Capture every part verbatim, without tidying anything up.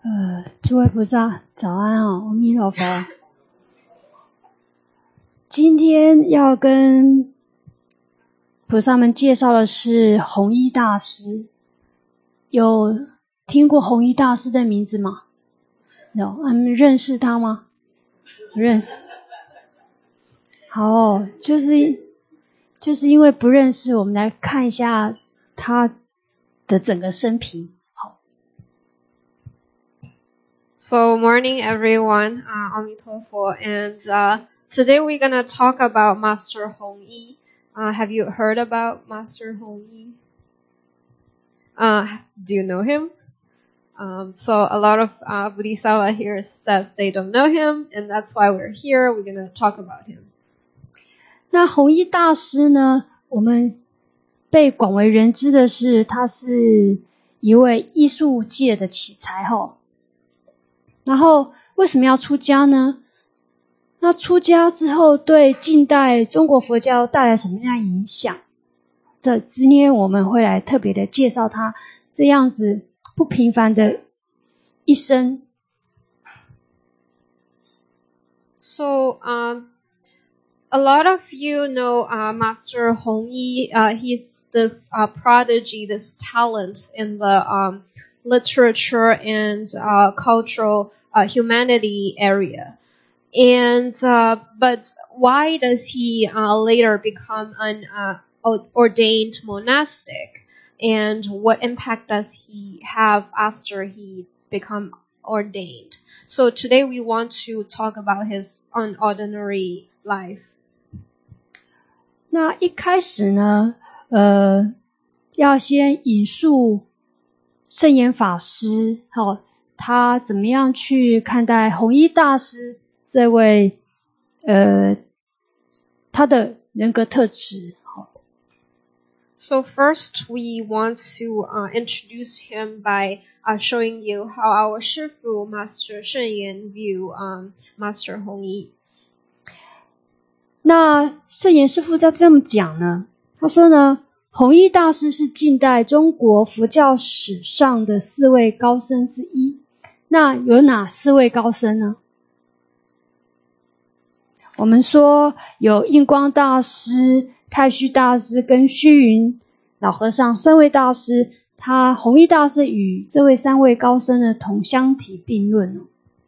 呃，诸位菩萨早安哦，阿弥陀佛。今天要跟菩萨们介绍的是弘一大师。有听过弘一大师的名字吗？有，你们认识他吗？认识。好，就是就是因为不认识，我们来看一下他的整个生平。 So morning everyone, uh, Amitofo, and uh, today we're going to talk about Master Hong Yi. Uh, have you heard about Master Hong Yi? Uh, do you know him? Um, so a lot of uh, Bodhisattva here says they don't know him, and that's why we're here. We're going to talk about him. 那弘一大师呢，我们被广为人知的是，他是一位艺术界的奇才吼。然后为什么要出家呢？那出家之后对近代中国佛教带来什么样的影响？这今天我们会来特别的介绍他这样子不平凡的一生。 So, um, a lot of you know uh, Master Hong Yi. Uh, he's this uh, prodigy, this talent in the um, literature and uh, cultural uh, humanity area. And uh, but why does he uh, later become an uh, ordained monastic? And what impact does he have after he become ordained? So today we want to talk about his unordinary life. 那一开始呢，呃，要先引述圣严法师，好，他怎么样去看待弘一大师这位，呃，他的人格特质。好 So first we want to uh, introduce him by uh, showing you how our Shifu, Master Shen Yan, view um, Master Hong Yi. 那圣严师父在这么讲呢，他说呢，弘一大师是近代中国佛教史上的四位高僧之一。那有哪四位高僧呢？我们说有印光大师、太虚大师跟虚云老和尚三位大师，他弘一大师与这位三位高僧呢同相提并论。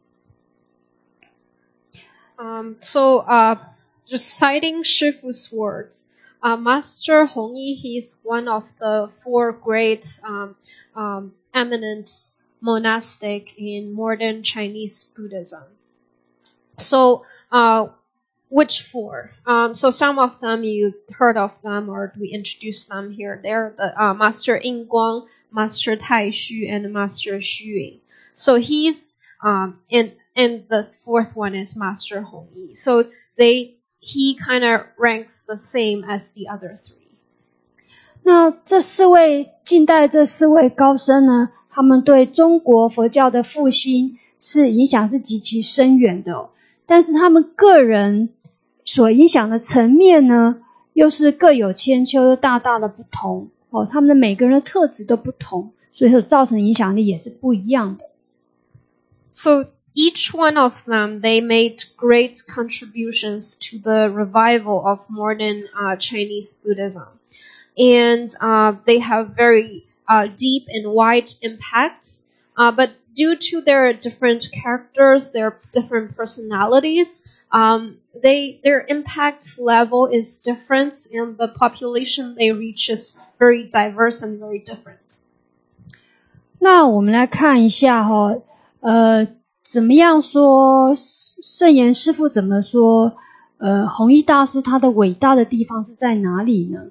Um, so, uh, just citing Shifu's words, uh, Master Hong Yi, he's one of the four great um, um, eminent monastic in modern Chinese Buddhism. So, uh, which four? Um, so some of them you heard of them, or we introduced them here. They're the uh, Master Yingguang, Master Taixu, and Master Xuying. So he's um, and and the fourth one is Master Hong Yi. So they he kind of ranks the same as the other three. 那这四位近代这四位高僧呢，他们对中国佛教的复兴是影响是极其深远的哦，但是他们个人所影响的层面呢，又是各有千秋，又大大的不同哦。他们的每个人的特质都不同，所以说造成影响力也是不一样的。 So each one of them, they made great contributions to the revival of modern uh, Chinese Buddhism, and uh, they have very uh, deep and wide impacts. Uh, but due to their different characters, their different personalities, um, they their impact level is different, and the population they reach is very diverse and very different. 那我们来看一下哈，呃，怎么样说圣严师父怎么说？呃，弘一大师他的伟大的地方是在哪里呢？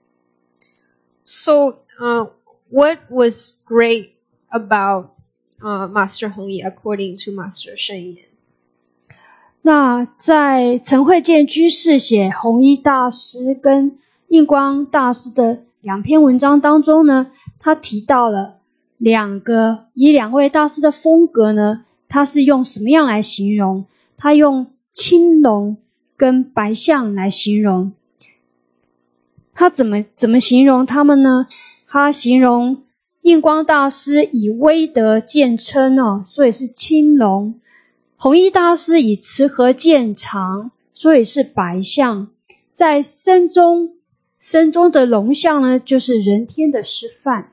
So, uh, what was great about uh, Master Hong Yi according to Master Shen Yan? 那在陈慧见居士写弘一大师跟印光大师的两篇文章当中呢，他提到了两个以两位大师的风格呢，他是用什么样来形容？他用青龙跟白象来形容。他怎么怎么形容他们呢？他形容印光大师以威德见称哦，所以是青龙。弘一大师以慈和见长，所以是白象。在身中身中的龙象呢，就是人天的示范。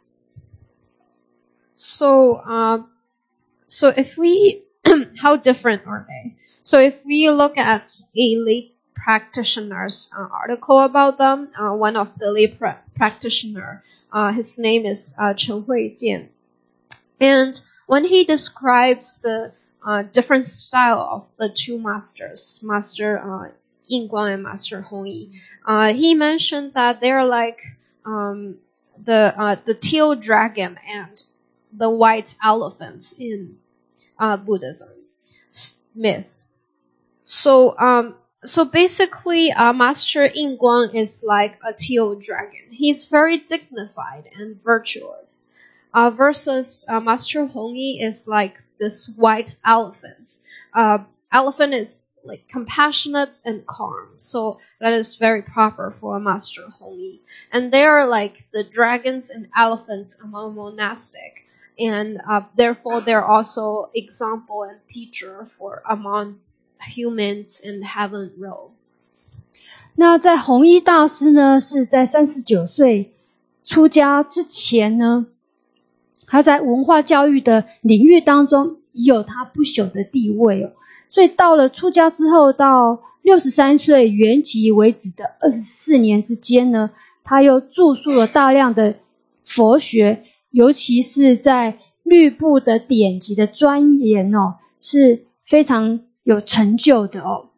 So, uh, so if we, how different are they? So if we look at a lay practitioner's uh, article about them, uh, one of the lay pra- practitioner, uh, his name is uh, Chen Huijian, and when he describes the uh, different style of the two masters, Master uh, Yin Guang and Master Hong Yi, uh, he mentioned that they're like um, the uh, the teal dragon and the white elephants in uh, Buddhism myth. So, um, so basically, uh, Master Yin Guang is like a teal dragon. He's very dignified and virtuous. Uh, versus uh, Master Hong Yi is like this white elephant. Uh, elephant is like compassionate and calm. So that is very proper for Master Hong Yi. And they are like the dragons and elephants among monastic. And uh, therefore, they're also example and teacher for among humans in heaven realm. 那在弘一大师呢，是在三十九岁出家之前呢，他在文化教育的领域当中已有他不朽的地位哦。所以到了出家之后，到六十三岁圆寂为止的二十四年之间呢，他又著述了大量的佛学。尤其是在律部的典籍的钻研哦，是非常有成就的哦。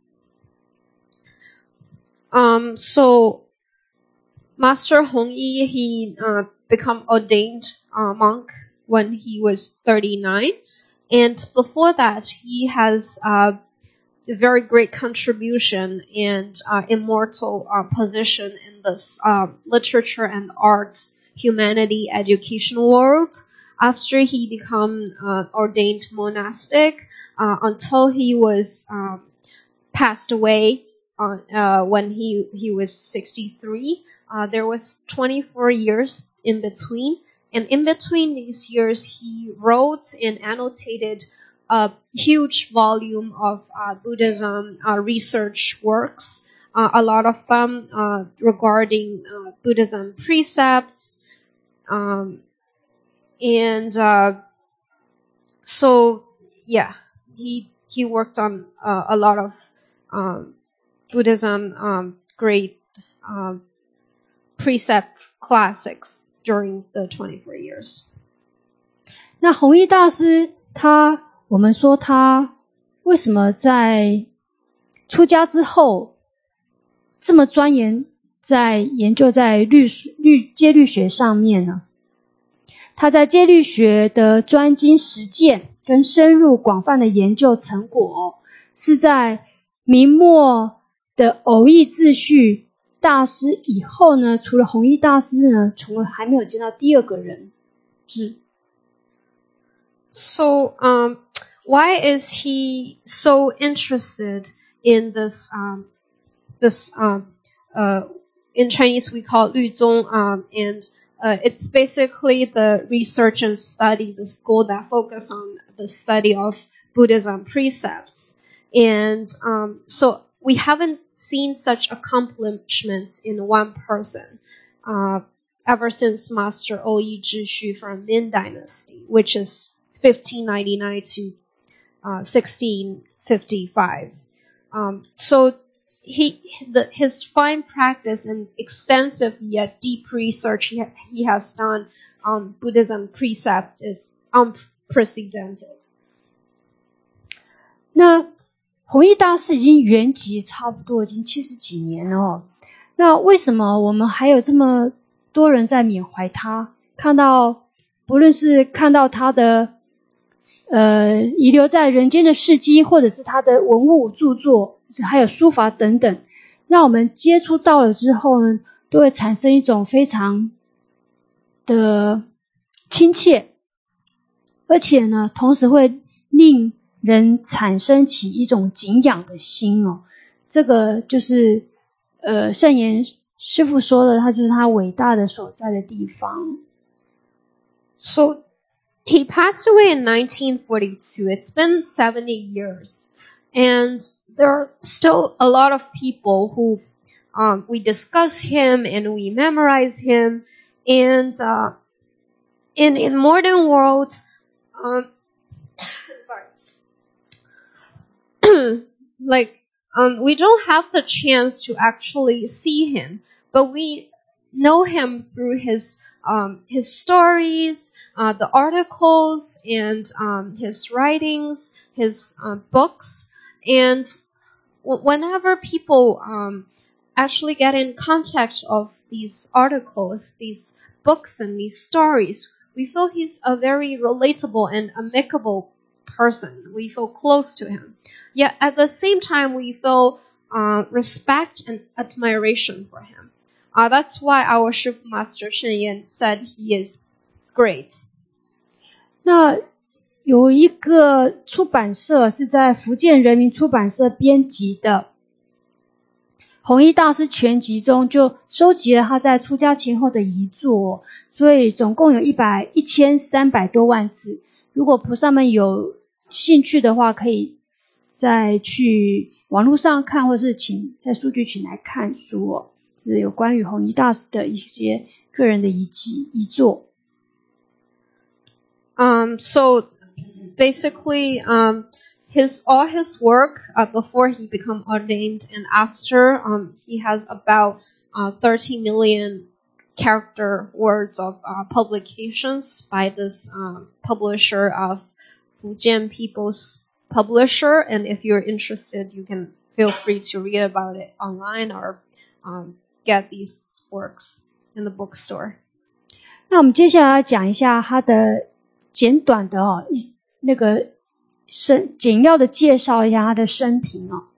Um, so Master Hong Yi, he uh, become ordained uh, monk when he was thirty-nine, and before that, he has uh, a very great contribution and uh, immortal uh, position in this uh, literature and arts. Humanity education world after he become uh, ordained monastic uh, until he was um, passed away on, uh, when he he was sixty-three. Uh, there was twenty-four years in between, and in between these years he wrote and annotated a huge volume of uh, Buddhism uh, research works. Uh, a lot of them uh, regarding uh, Buddhism precepts. Um, and, uh, so, yeah, he, he worked on, uh, a lot of, um, Buddhism, um, great, um, precept classics during the twenty-four years. 那弘一大师，他，我们说他为什么在出家之后这么钻研在研究在律律戒律学上面呢？他在戒律学的专精实践跟深入广泛的研究成果、哦、是在明末的偶益秩序大师以后呢，除了弘一大师呢，从来还没有见到第二个人。是。 So, um, why is he so interested in this, um, this, um, uh, in Chinese we call 律宗, um, and uh, it's basically the research and study, the school that focus on the study of Buddhism precepts. And um, so we haven't seen such accomplishments in one person uh, ever since Master Oyi Zhishu from Ming Dynasty, which is fifteen ninety-nine to uh, sixteen fifty-five. Um, so he, the, his fine practice and extensive yet deep research he, he has done on Buddhism precepts is unprecedented. 那弘一大师已经圆寂差不多已经七十几年了哦。那为什么我们还有这么多人在缅怀他？看到不论是看到他的呃遗留在人间的事迹，或者是他的文物著作，还有书法等等，让我们接触到了之后呢，都会产生一种非常的亲切，而且呢，同时会令人产生起一种敬仰的心哦。这个就是呃圣严师父说的，他就是他伟大的所在的地方。 So he passed away in nineteen forty-two. It's been seventy years. And there are still a lot of people who um, we discuss him and we memorize him. And uh, in in modern world, um, sorry, like um, we don't have the chance to actually see him, but we know him through his um, his stories, uh, the articles, and um, his writings, his uh, books. And w- whenever people um, actually get in contact of these articles, these books, and these stories, we feel he's a very relatable and amicable person. We feel close to him. Yet at the same time, we feel uh, respect and admiration for him. Uh, that's why our Shifu Master Shen Yan said he is great. 那有一个出版社是在福建人民出版社编辑的弘一大师全集中，就收集了他在出家前后的遗作，所以总共有一百一千三百多万字。如果菩萨们有兴趣的话，可以再去网络上看，或是请在书局请来看书哦，是有关于弘一大师的一些个人的遗迹遗作。 Um, so basically, um, his all his work uh, before he become ordained and after, um, he has about uh, thirty million character words of uh, publications by this um, publisher of Fujian People's Publisher. And if you're interested, you can feel free to read about it online or um, get these works in the bookstore. 那我们接下来讲一下他的简短的哦，那个生简要的介绍一下他的生平哦。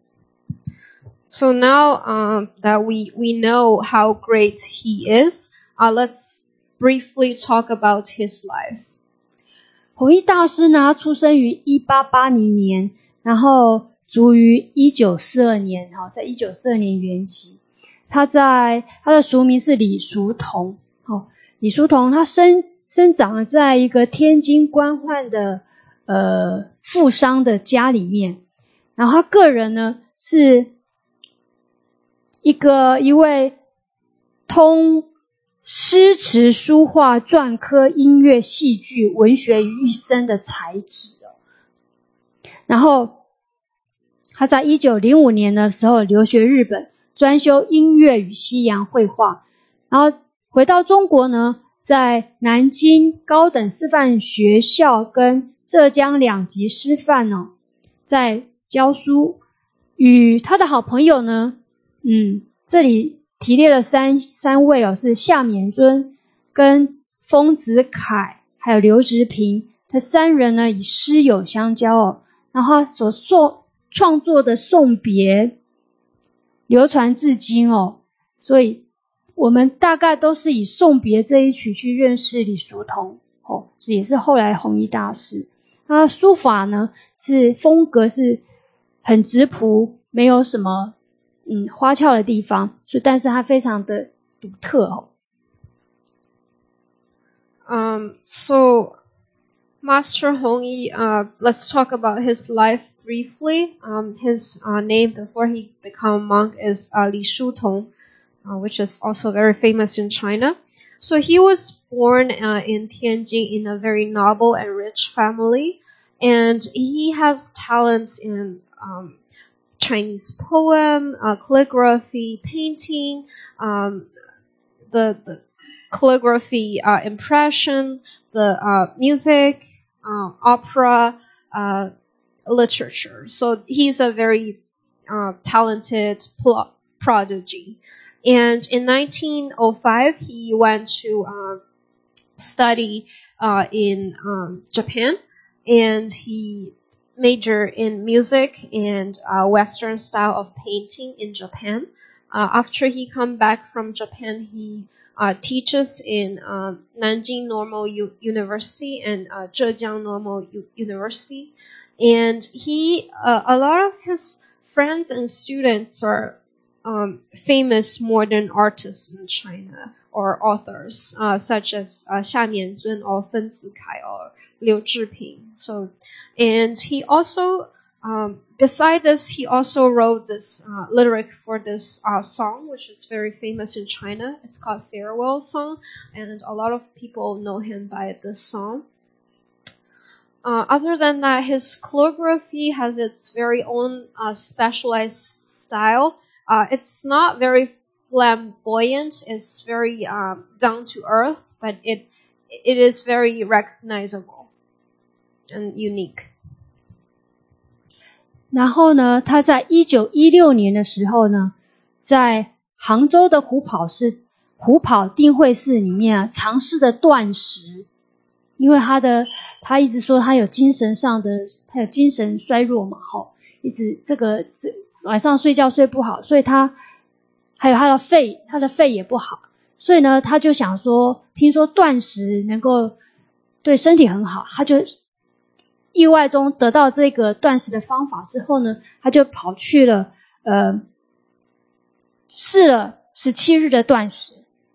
So now um, that we we know how great he is, uh, let's briefly talk about his life. 弘一大师呢，他出生于一八八零年，然后卒于一九四二年，哈，在一九四二年圆寂。他在他的俗名是李叔同，哦，李叔同他生生长在一个天津官宦的呃富商的家里面，然后他个人呢是一个一位通诗词书画篆刻音乐戏剧文学于一身的才子哦。然后他在一九零五年的时候留学日本，专修音乐与西洋绘画，然后回到中国呢，在南京高等师范学校跟浙江两级师范哦，在教书。与他的好朋友呢，嗯，这里提列了三三位哦，是夏丏尊跟丰子恺还有刘直平，这三人呢以诗友相交哦，然后他所作创作的送别流传至今哦，所以我们大概都是以送别这一曲去认识李叔同哦，也是后来弘一大师。他书法呢是风格是很直朴，没有什么嗯花俏的地方，所以但是它非常的独特哦。 Um, so Master Hongyi, uh, let's talk about his life briefly. Um, his uh, name before he became monk is uh, Li Shutong, uh, which is also very famous in China. So he was born uh, in Tianjin in a very noble and rich family, and he has talents in um, Chinese poem, uh, calligraphy, painting, um, the, the calligraphy uh, impression, the uh, music, uh, opera, uh, literature. So he's a very uh, talented pl- prodigy. And in nineteen oh five, he went to uh, study uh, in um, Japan, and he majored in music and uh, Western style of painting in Japan. Uh, after he come back from Japan, he uh, teaches in uh, Nanjing Normal U- University and uh, Zhejiang Normal U- University. And he, uh, a lot of his friends and students are um, famous modern artists in China or authors, uh, such as uh, Xia Mianzun or Fen Zikai or Liu Zhiping. So, and he also, um, beside this, he also wrote this uh, lyric for this uh, song, which is very famous in China. It's called Farewell Song, and a lot of people know him by this song. Uh, other than that, his calligraphy has its very own uh, specialized style. Uh, it's not very flamboyant. It's very um, down to earth, but it it is very recognizable and unique. 然后呢，他在一九一六年的时候呢，在杭州的虎跑寺、虎跑定慧寺里面啊，尝试的断食，因为他的他一直说他有精神上的，他有精神衰弱嘛，吼，一直这个这晚上睡觉睡不好，所以他还有他的肺，他的肺也不好，所以呢，他就想说，听说断食能够对身体很好，他就意外中得到这个断食的方法之后呢，他就跑去了呃试了十七日的断食。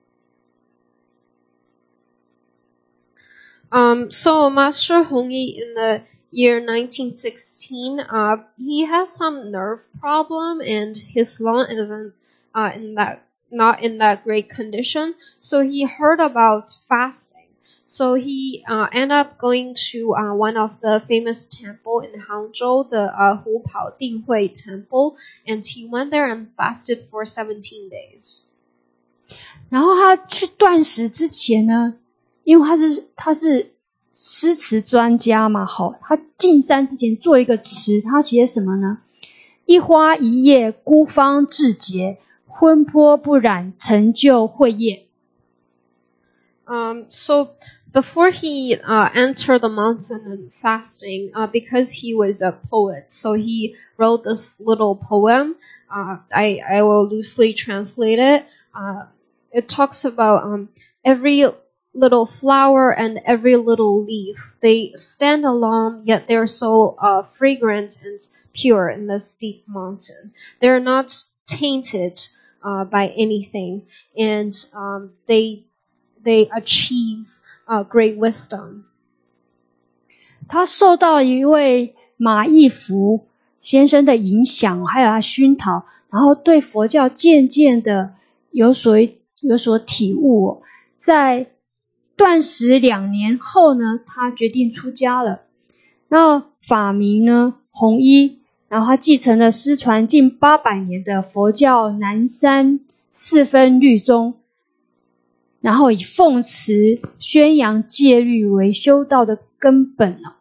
Um, so Master Hongyi in the year nineteen sixteen, uh, he has some nerve problem and his lung isn't uh, in that not in that great condition. So he heard about fasting. So he uh, ended up going to uh, one of the famous temple in Hangzhou, the uh, Hupao Dinghui Temple, and he went there and fasted for seventeen days. 然后他去断食之前呢，因为他是他是诗词专家嘛，吼，他进山之前做一个词，他写什么呢？一花一叶孤芳自洁，昏波不染成就慧业。 Um, so before he uh, entered the mountain and fasting, uh, because he was a poet, so he wrote this little poem. Uh, I I will loosely translate it. Uh, it talks about um every little flower and every little leaf. They stand alone, yet they're so uh, fragrant and pure in this steep mountain. They're not tainted uh, by anything, and um, they they achieve uh, great wisdom. 他受到一位马义福先生的影响，还有他熏陶，然后对佛教渐渐的有所有所体悟哦。在断食两年后呢，他决定出家了。那法名呢，弘一，然后他继承了失传近八百年的佛教南山四分律宗，然后以奉持宣扬戒律为修道的根本了。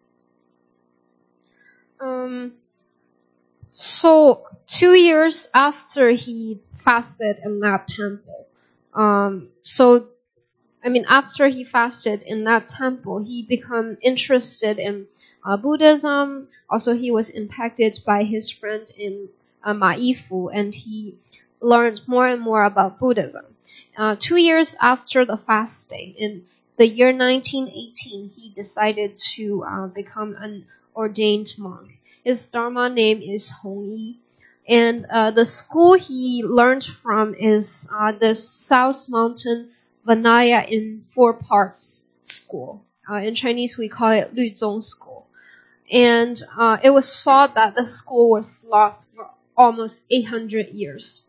Um, so two years after he fasted in that temple, um, so I mean, after he fasted in that temple, he became interested in uh, Buddhism. Also, he was impacted by his friend in uh, Ma Yifu, and he learned more and more about Buddhism. Uh, two years after the fasting, in the year nineteen eighteen, he decided to uh, become an ordained monk. His Dharma name is Hongyi. And uh, the school he learned from is uh, the South Mountain Vinaya in four parts school. Uh, in Chinese, we call it Luzong School. And uh, it was thought that the school was lost for almost eight hundred years.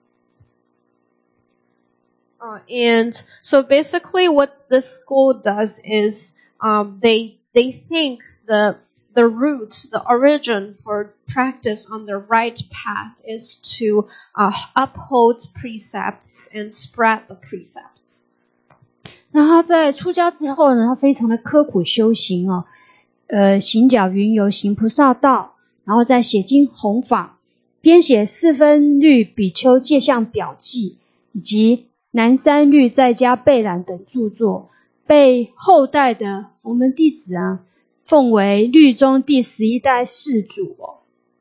Uh, and so basically what this school does is um, they they think the the root, the origin for practice on the right path is to uh, uphold precepts and spread the precepts. 那他在出家之后呢，他非常的刻苦修行哦，呃，行脚云游行菩萨道，然后再写经弘法，编写四分律比丘戒相表记，以及南山律在家备览等著作，被后代的佛门弟子啊奉为律宗第十一代释主哦。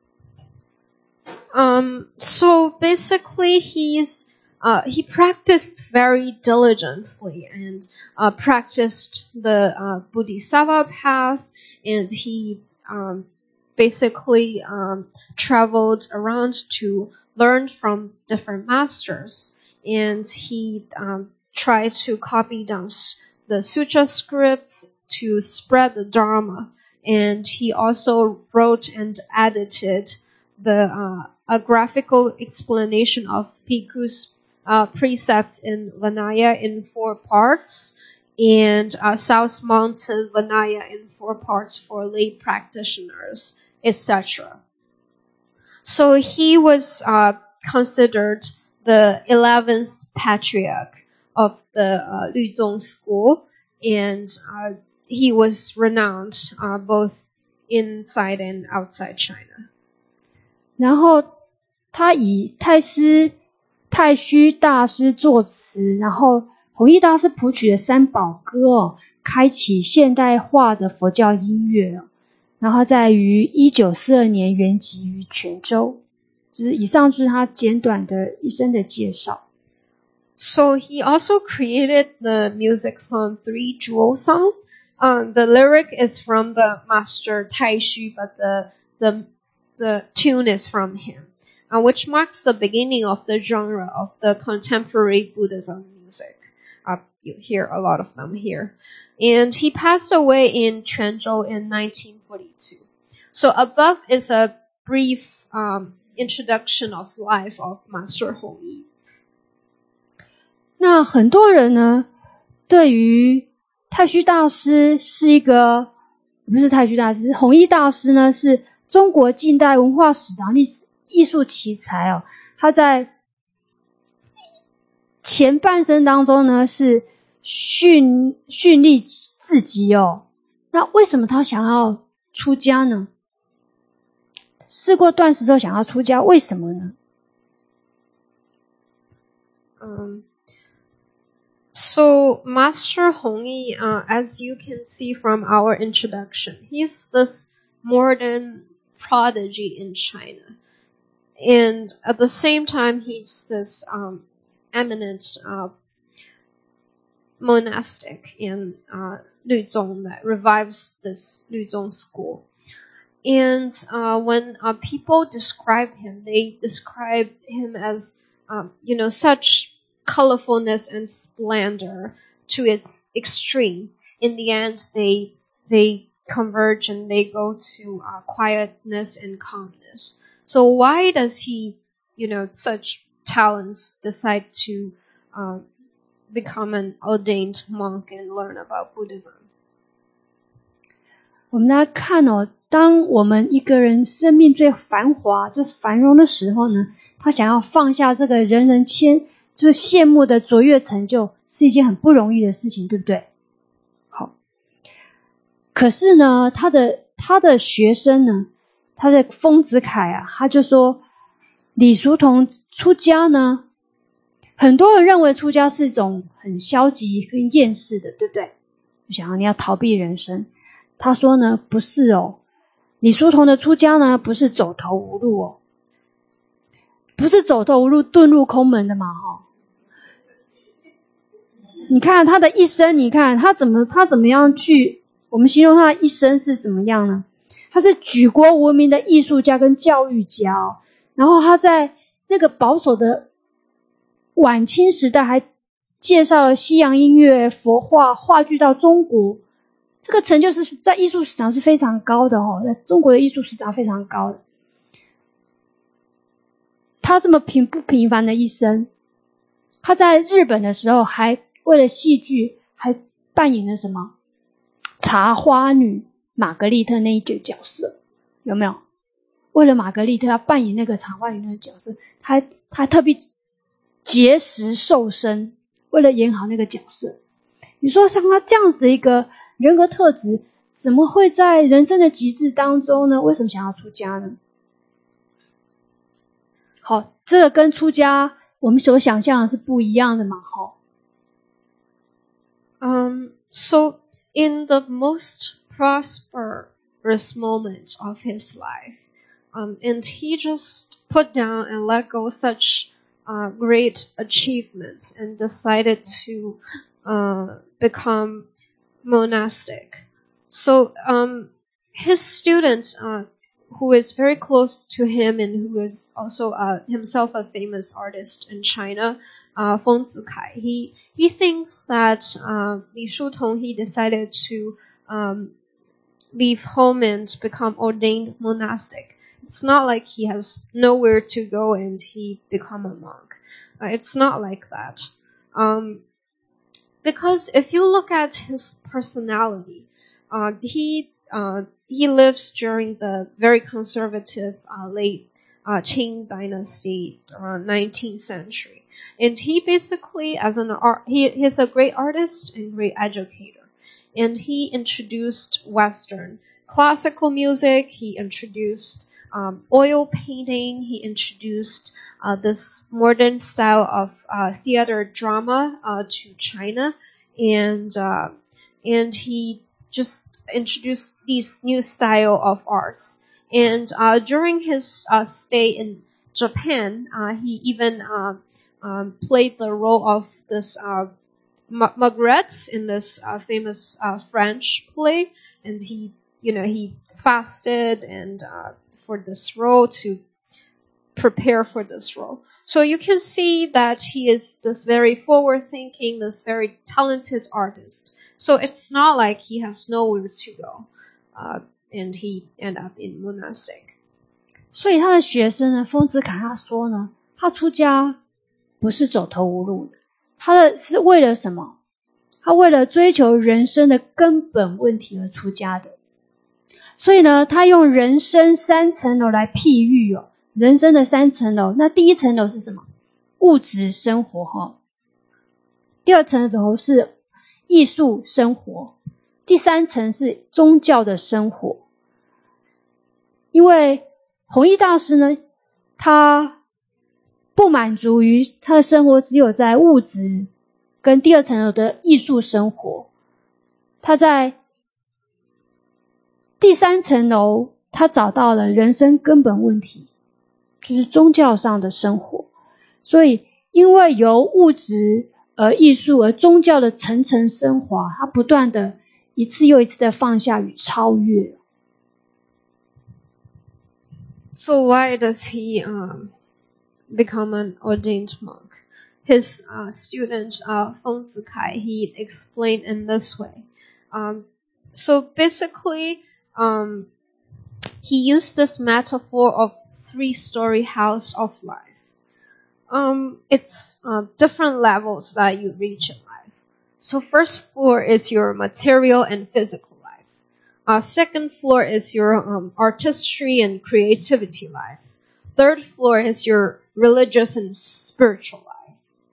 Um, so basically he's Uh, he practiced very diligently and uh, practiced the uh, Bodhisattva path, and he um, basically um, traveled around to learned from different masters, and he um, tried to copy down the sutra scripts to spread the Dharma. And he also wrote and edited the uh, a graphical explanation of Bhikkhu's uh, precepts in Vinaya in four parts, and uh, South Mountain Vinaya in four parts for lay practitioners, et cetera. So he was uh, considered the eleventh patriarch of the uh, Lüzong school, and uh, he was renowned uh, both inside and outside China. 然后他以太师太虚大师作词，然后弘一大师谱曲的三宝歌哦，开启现代化的佛教音乐哦。然后在于一九四二年圆寂于泉州。就是以上就是他简短的一生的介绍。 So he also created the music song Three Jewel Song. Um, the lyric is from the master Taixu, but the the the tune is from him, uh, which marks the beginning of the genre of the contemporary Buddhism music. Uh, you hear a lot of them here. And he passed away in Quanzhou in nineteen forty-two. So above is a brief um, introduction of life of Master Hongyi. 那很多人呢，对于太虚大师是一个，不是太虚大师，弘一大师呢是中国近代文化史的历史艺术奇才哦。他在前半生当中呢是训训练自己哦。那为什么他想要出家呢？试过断食之后想要出家，为什么呢？ Um, so Master Hongyi, uh, as you can see from our introduction, he's this modern prodigy in China. And at the same time, he's this um, eminent uh, monastic in uh, Lüzong that revives this Lüzong school. And uh, when uh, people describe him, they describe him as, um, you know, such colorfulness and splendor to its extreme. In the end, they they converge and they go to uh, quietness and calmness. So why does he, you know, such talents decide to uh, become an ordained monk and learn about Buddhism? 我们来看哦，当我们一个人生命最繁华、最繁荣的时候呢，他想要放下这个人人谦就是羡慕的卓越成就，是一件很不容易的事情，对不对？好，可是呢，他的他的学生呢，他的丰子恺啊，他就说李叔同出家呢，很多人认为出家是一种很消极跟厌世的，对不对？就想要你要逃避人生。他说呢，不是哦，李叔同的出家呢，不是走投无路哦，不是走投无路遁入空门的嘛，哈。你看他的一生，你看他怎么他怎么样去，我们形容他的一生是怎么样呢？他是举国闻名的艺术家跟教育家哦，然后他在那个保守的晚清时代还介绍了西洋音乐、佛画、话剧到中国。这个成就是在艺术史上是非常高的哦，在中国的艺术史上非常高的。他这么平不平凡的一生，他在日本的时候还为了戏剧还扮演了什么茶花女玛格丽特那一个角色，有没有？为了玛格丽特要扮演那个茶花女那个角色，他他特别节食瘦身，为了演好那个角色。你说像他这样子的一个人格特质，怎么会在人生的极致当中呢？为什么想要出家呢？好，这个跟出家我们所想象的是不一样的嘛，齁。 Um, so in the most prosperous moment of his life, um, and he just put down and let go such uh, great achievements and decided to uh, become monastic. So um, his students uh, who is very close to him and who is also uh, himself a famous artist in China, uh, Feng Zikai. He he thinks that uh, Li Shutong, he decided to um, leave home and become ordained monastic. It's not like he has nowhere to go and he become a monk. Uh, it's not like that. Um, because if you look at his personality, uh, he uh, he lives during the very conservative uh, late uh, Qing dynasty, around nineteenth century, and he basically, as an art, he he's a great artist and great educator, and he introduced Western classical music. He introduced um, oil painting. He introduced uh, this modern style of uh, theater drama uh, to China, and uh, and he just introduced these new style of arts. And uh, during his uh, stay in Japan, uh, he even uh, um, played the role of this uh, Ma- Margaret in this uh, famous uh, French play, and he, you know, he fasted and uh, for this role to prepare for this role. So you can see that he is this very forward-thinking, this very talented artist. So it's not like he has nowhere to go, uh, and he end up in monastic. 所以他的学生呢，丰子恺他说呢，他出家不是走投无路的，他的是为了什么？他为了追求人生的根本问题而出家的。所以呢，他用人生三层楼来譬喻哦，人生的三层楼。那第一层楼是什么？物质生活哈。第二层楼是艺术生活，第三层是宗教的生活。因为弘一大师呢，他不满足于他的生活只有在物质跟第二层楼的艺术生活，他在第三层楼他找到了人生根本问题，就是宗教上的生活。所以因为由物质而艺术而宗教的层层升华，他不断的一次又一次的放下与超越。 So why does he um, become an ordained monk? His uh, student uh, Feng Zikai, he explained in this way. Um, so basically, um, he used this metaphor of three-story house of life. Um, it's uh, different levels that you reach in life. So first floor is your material and physical life. Uh, second floor is your um, artistry and creativity life. Third floor is your religious and spiritual life.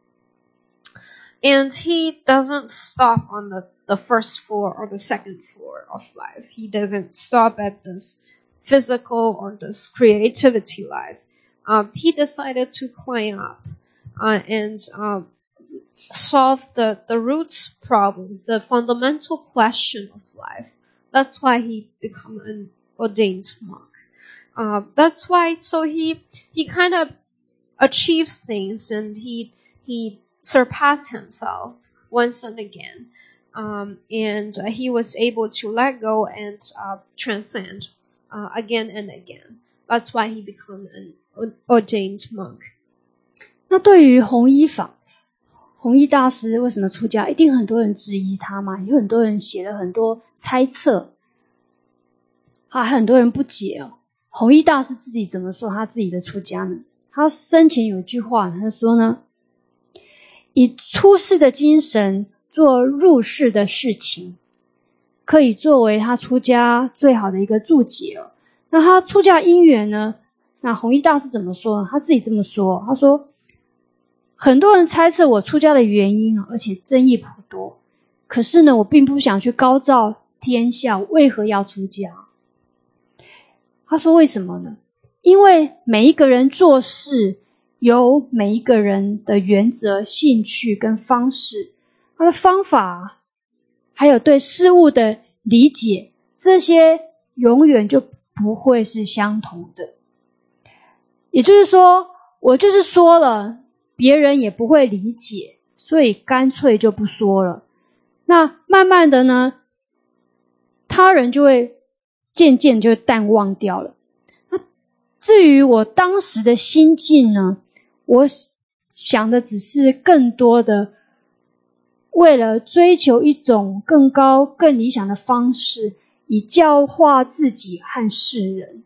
And he doesn't stop on the, the first floor or the second floor of life. He doesn't stop at this physical or this creativity life. Um, he decided to climb up uh, and um, solve the, the roots problem, the fundamental question of life. That's why he became an ordained monk. Uh, that's why, so he he kind of achieves things and he he surpassed himself once and again. Um, and uh, he was able to let go and uh, transcend uh, again and again. That's why he became an ordained monk. 那对于弘一法，弘一大师为什么出家，一定很多人质疑他嘛，有很多人写了很多猜测，还很多人不解哦。弘一大师自己怎么说他自己的出家呢？他生前有一句话，他说呢，以出世的精神做入世的事情，可以作为他出家最好的一个注解哦。那他出家因缘呢？那弘一大师怎么说呢？他自己这么说，他说很多人猜测我出家的原因，而且争议颇多，可是呢，我并不想去高照天下为何要出家。他说为什么呢？因为每一个人做事有每一个人的原则、兴趣跟方式，他的方法还有对事物的理解，这些永远就不会是相同的。也就是说，我就是说了，别人也不会理解，所以干脆就不说了。那慢慢的呢，他人就会渐渐就淡忘掉了。 至于我当时的心境呢，我想的只是更多的为了追求一种更高更理想的方式，以教化自己和世人。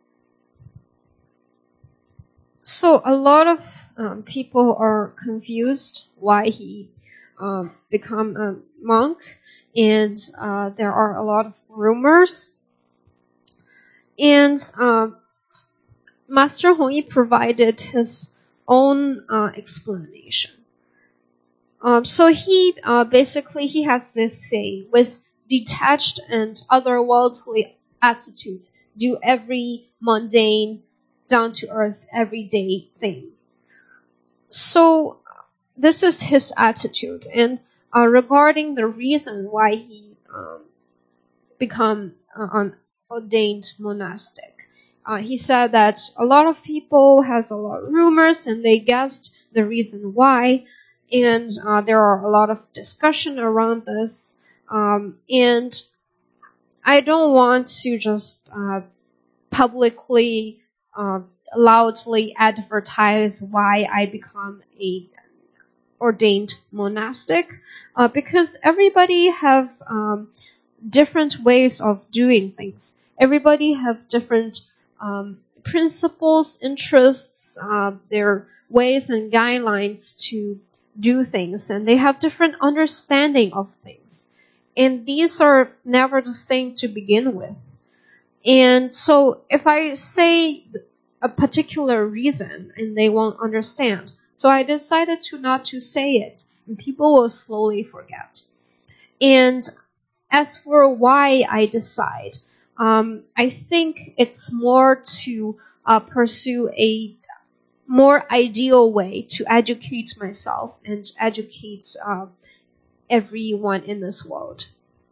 So a lot of um, people are confused why he um, become a monk, and uh, there are a lot of rumors. And uh, Master Hongyi provided his own uh, explanation. Um, so he uh, basically he has this saying: with detached and otherworldly attitude, do every mundane, down-to-earth, everyday thing. So this is his attitude. And uh, regarding the reason why he um, become uh, an ordained monastic, uh, he said that a lot of people has a lot of rumors and they guessed the reason why. And uh, there are a lot of discussion around this. Um, and I don't want to just uh, publicly, uh, loudly advertise why I become a ordained monastic, uh, because everybody have um, different ways of doing things. Everybody have different um, principles, interests, uh, their ways and guidelines to do things, and they have different understanding of things. And these are never the same to begin with. And so if I say a particular reason and they won't understand, so I decided to not to say it, and people will slowly forget. And as for why I decide, um, I think it's more to uh, pursue a more ideal way to educate myself and educate uh, everyone in this world.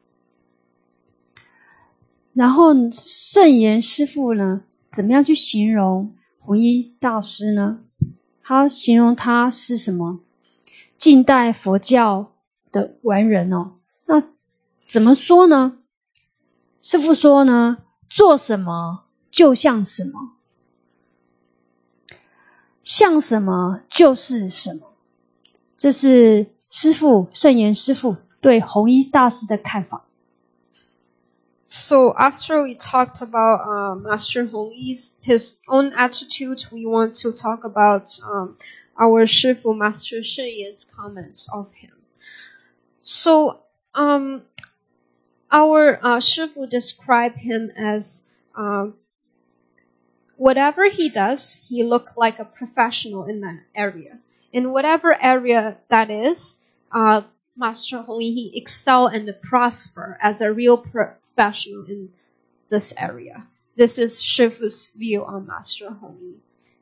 然后圣严师父呢，怎么样去形容弘一大师呢？他形容他是什么？近代佛教的完人哦。那怎么说呢？师父说呢，做什么就像什么，像什么就是什么。这是师父圣严师父对弘一大师的看法。 So after we talked about uh, Master Hongyi's his own attitude, we want to talk about um, our Shifu Master Sheng Yan's comments of him. So um, our uh, Shifu described him as um, whatever he does, he look like a professional in that area. In whatever area that is, uh, Master Hongyi he excel and prosper as a real pro- professional in this area. This is Shifu's view on Master Hongyi.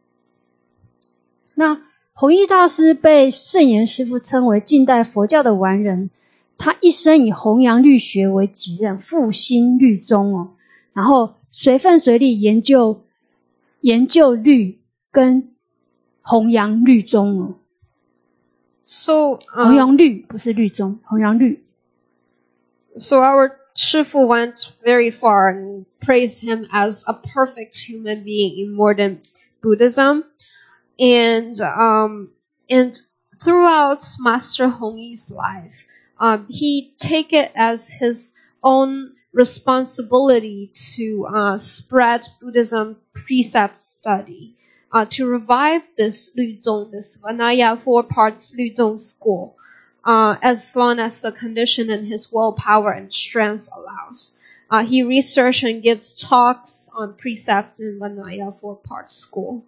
那弘一大师被圣严师父称为近代佛教的完人，他一生以弘扬律学为己任，复兴律宗哦，然后随分随力研究研究律跟弘扬律宗哦。 So um, 弘扬律不是律宗，弘扬律。 So our Shifu went very far and praised him as a perfect human being in modern Buddhism. And um, and throughout Master Hongyi's life, um, he take it as his own responsibility to uh, spread Buddhism precept study, uh, to revive this Lüzong, this Vinaya four parts Lüzong school. Uh, as long as the condition and his willpower and strength allows. Uh, he researches and gives talks on precepts in Vinaya four-part school.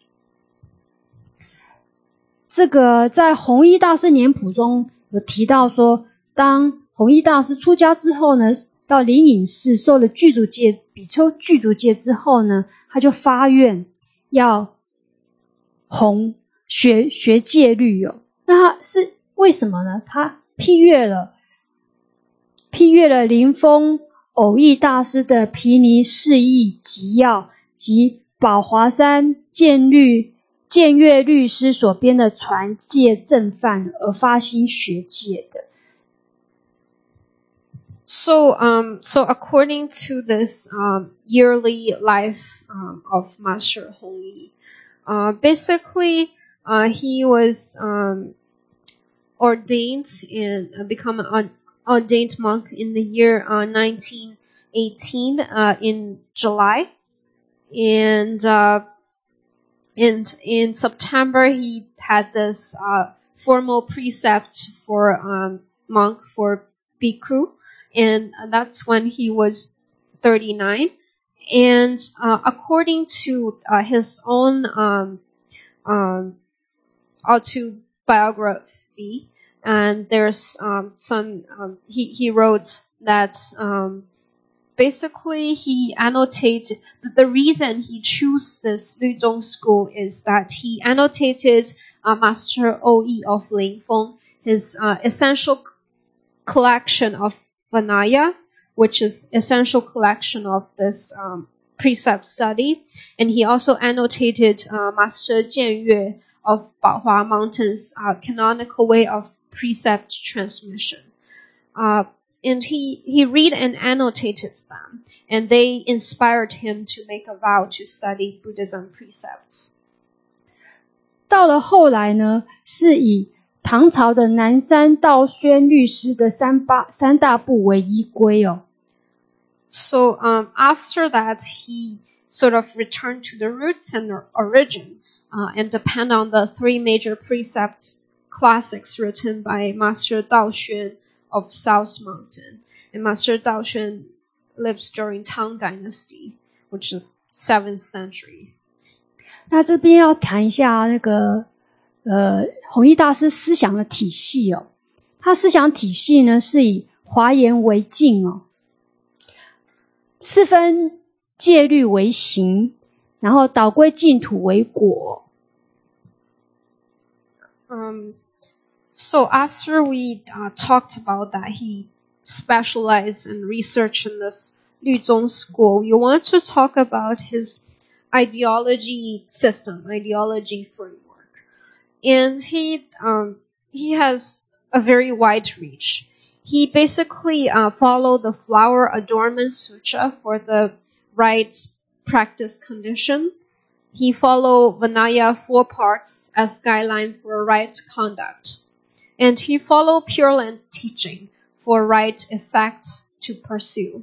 这个在弘一大师年谱中有提到说，当弘一大师出家之后呢，到灵隐寺受了具足戒比丘具足戒之后呢，他就发愿要弘学学戒律哦。那他是为什么呢？他批阅了批阅了灵峰偶益大师的毗尼释义集要及宝华山建律建岳律师所编的传戒正范而发心学戒的。 So, um, so according to this um, yearly life um, of Master Hong Yi. Uh, basically, uh, he was um, ordained and uh, become an ordained monk in the year uh, nineteen eighteen uh, in July, and uh, and in September he had this uh, formal precept for um, monk for bhikkhu, and that's when he was thirty-nine. And uh, according to uh, his own um, um, autobiography, and there's um, some um, he he wrote that um, basically he annotated that the reason he chose this Lüzhong school is that he annotated uh, Master O Yi of Lingfeng, his uh, essential collection of Vinaya, which is essential collection of this um, precept study, and he also annotated uh, Master Jian Yue of Baohua Mountain's uh, canonical way of precept transmission. Uh, and he, he read and annotated them, and they inspired him to make a vow to study Buddhism precepts. 到了后来呢，是以唐朝的南山道宣律师的三八三大部为依归哦。 So um, after that, he sort of returned to the roots and the origin, uh, and depend on the three major precepts classics written by Master Dao Xuan of South Mountain. And Master Dao Xuan lives during Tang Dynasty, which is seventh century. 那这边要谈一下那个呃弘一大师思想的体系哦。他思想体系呢是以华严为镜哦，四分戒律为行，然后导归净土为果。 Um, so after we uh, talked about that, he specialized in research in this Lüzhong school. You want to talk about his ideology system, ideology framework, and he um, he has a very wide reach. He basically uh, followed the Flower Adornment Sutra for the right practice condition. He followed Vinaya four parts as guideline for right conduct. And he followed Pure Land teaching for right effects to pursue.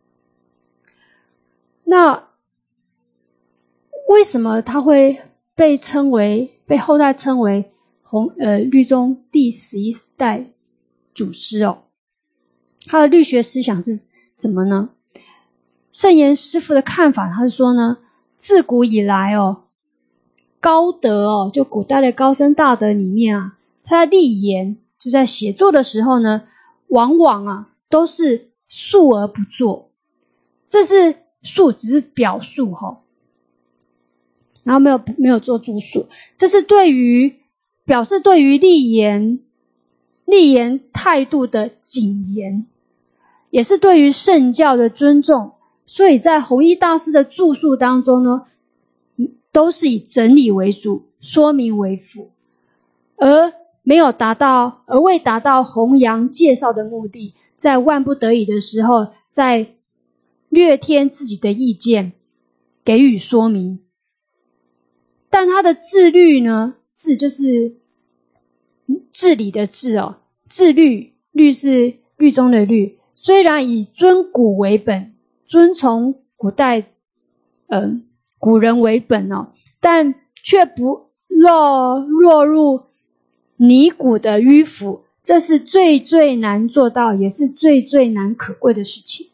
那为什么他会被称为被后代称为弘呃律宗第十一代祖师哦？他的律学思想是怎么呢？圣严师父的看法，他是说呢，自古以来哦，高德哦，就古代的高僧大德里面啊，他在立言，就在写作的时候呢，往往啊都是述而不作。这是述，只是表述哈、哦，然后没有没有做注述。这是对于表示对于立言立言态度的谨严，也是对于圣教的尊重。所以在弘一大师的著述当中呢，都是以整理为主，说明为辅，而没有达到，而未达到弘扬介绍的目的，在万不得已的时候，再略添自己的意见，给予说明。但他的自律呢，自就是治理的治哦，自律，律是律中的律，虽然以尊古为本，遵从古代呃古人为本哦，但却不落落入泥古的迂腐，这是最最难做到，也是最最难可贵的事情。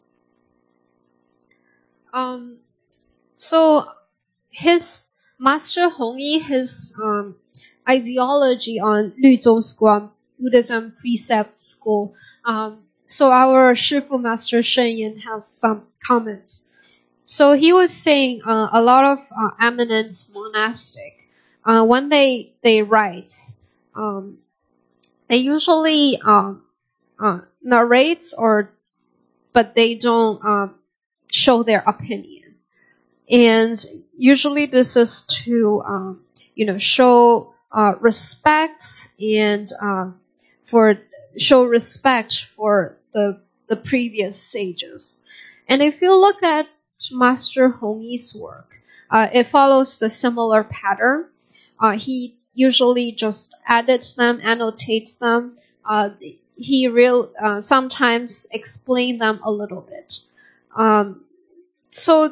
Um, so his Master Hong Yi, his um, ideology on Lüzhong school, Buddhism precept school. Um, so our Shifu Master Shen Yin has some comments. So he was saying uh, a lot of uh, eminent monastic, uh, when they they write, um, they usually um, uh, narrate or, but they don't um, show their opinion. And usually this is to, um, you know, show uh, respect and uh, for show respect for the the previous sages. And if you look at Master Hong Yi's work, Uh, it follows the similar pattern. Uh, he usually just edits them, annotates them. Uh, he real uh, sometimes explain them a little bit. Um, so,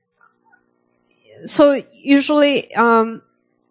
so usually, um,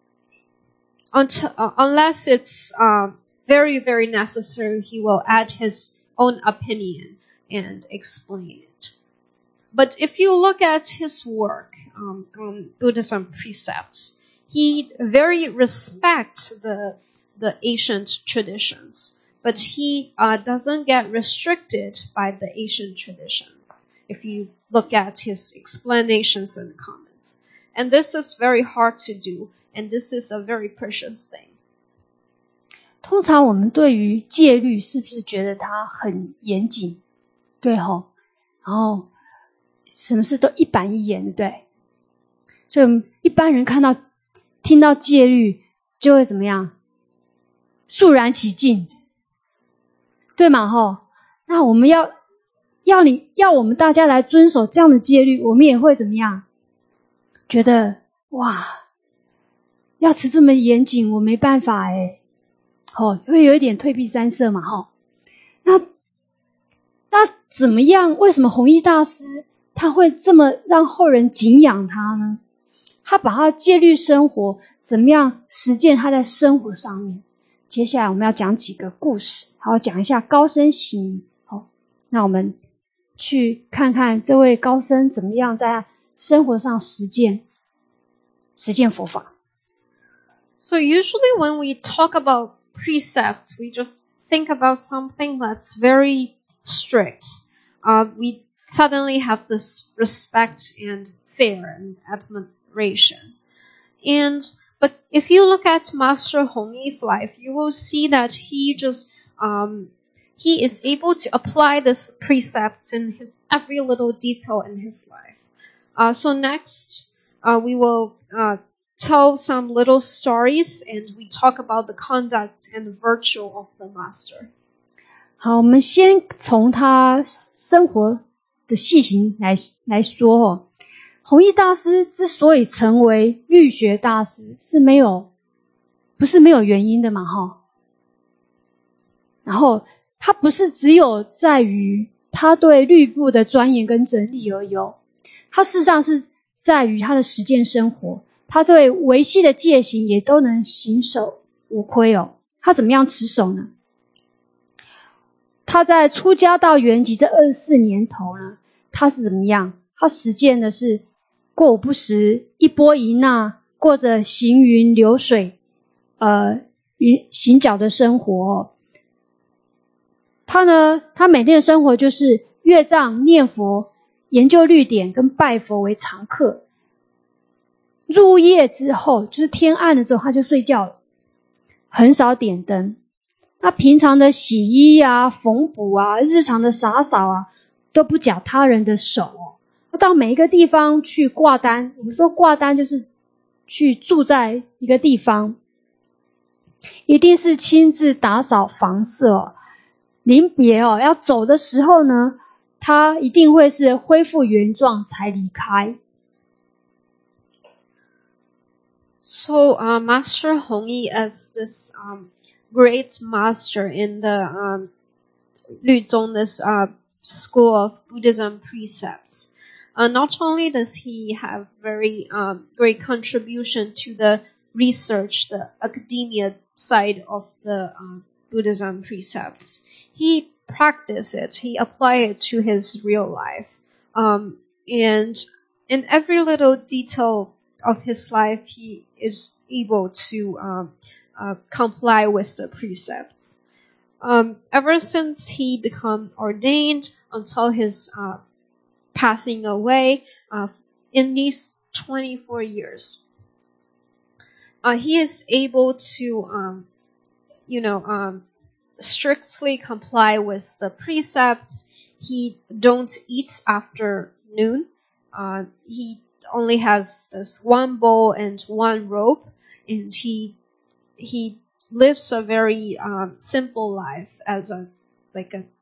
until, uh, unless it's uh, very, very necessary, he will add his own opinion and explain it. But if you look at his work um, on Buddhism precepts, he very respects the the ancient traditions, but he uh, doesn't get restricted by the ancient traditions. If you look at his explanations and comments, and this is very hard to do, and this is a very precious thing. 通常我们对于戒律是不是觉得它很严谨？对吼，然后什么事都一板一眼，对不对？所以我们一般人看到听到戒律就会怎么样？肃然起敬，对嘛吼？那我们要要你要我们大家来遵守这样的戒律，我们也会怎么样？觉得哇，要持这么严谨，我没办法诶，吼，会有一点退避三舍嘛吼。那那怎么样？为什么弘一大师他会这么让后人敬仰他呢？他把他的戒律生活怎么样实践他在生活上面。接下来我们要讲几个故事，还要讲一下高僧行。好，那我们去看看这位高僧怎么样在生活上实践实践佛法。 So usually when we talk about precepts, we just think about something that's very strict. Uh, we suddenly have this respect and fear and admiration. And but if you look at Master Hongyi's life, you will see that he just um, he is able to apply this precepts in his every little detail in his life. Uh, so next, uh, we will uh, tell some little stories, and we talk about the conduct and virtue of the master. 好，我们先从他生活的细行来来说哦。弘一大师之所以成为律学大师，是没有不是没有原因的嘛哈。然后他不是只有在于他对律部的钻研跟整理而已哦，他事实上是在于他的实践生活，他对维系的戒行也都能行守无亏哦。他怎么样持守呢？他在出家到圆寂这二十四年头呢，他是怎么样？他实践的是过午不食，一钵一纳，过着行云流水呃云行脚的生活哦。他呢，他每天的生活就是阅藏、念佛、研究律典跟拜佛为常客。入夜之后，就是天暗了之后，他就睡觉了，很少点灯。那平常的洗衣啊、缝补啊、日常的洒扫啊，都不假他人的手哦。到每一个地方去挂单，我们说挂单就是去住在一个地方，一定是亲自打扫房舍哦。临别哦，要走的时候呢，他一定会是恢复原状才离开。 So, uh, Master Hongyi, as this um, great master in the um, Lüzong, this uh, school of Buddhism precepts, uh, not only does he have very um, great contribution to the research, the academia side of the um, Buddhism precepts, he practiced it, he applied it to his real life. Um, and in every little detail of his life, he is able to um, uh, comply with the precepts. Um, ever since he became ordained until his uh, passing away, uh, in these twenty-four years, uh, he is able to, um, you know, um, strictly comply with the precepts. He don't eat after noon. Uh, he only has this one bowl and one robe, and he he lives a very um, simple life as a like a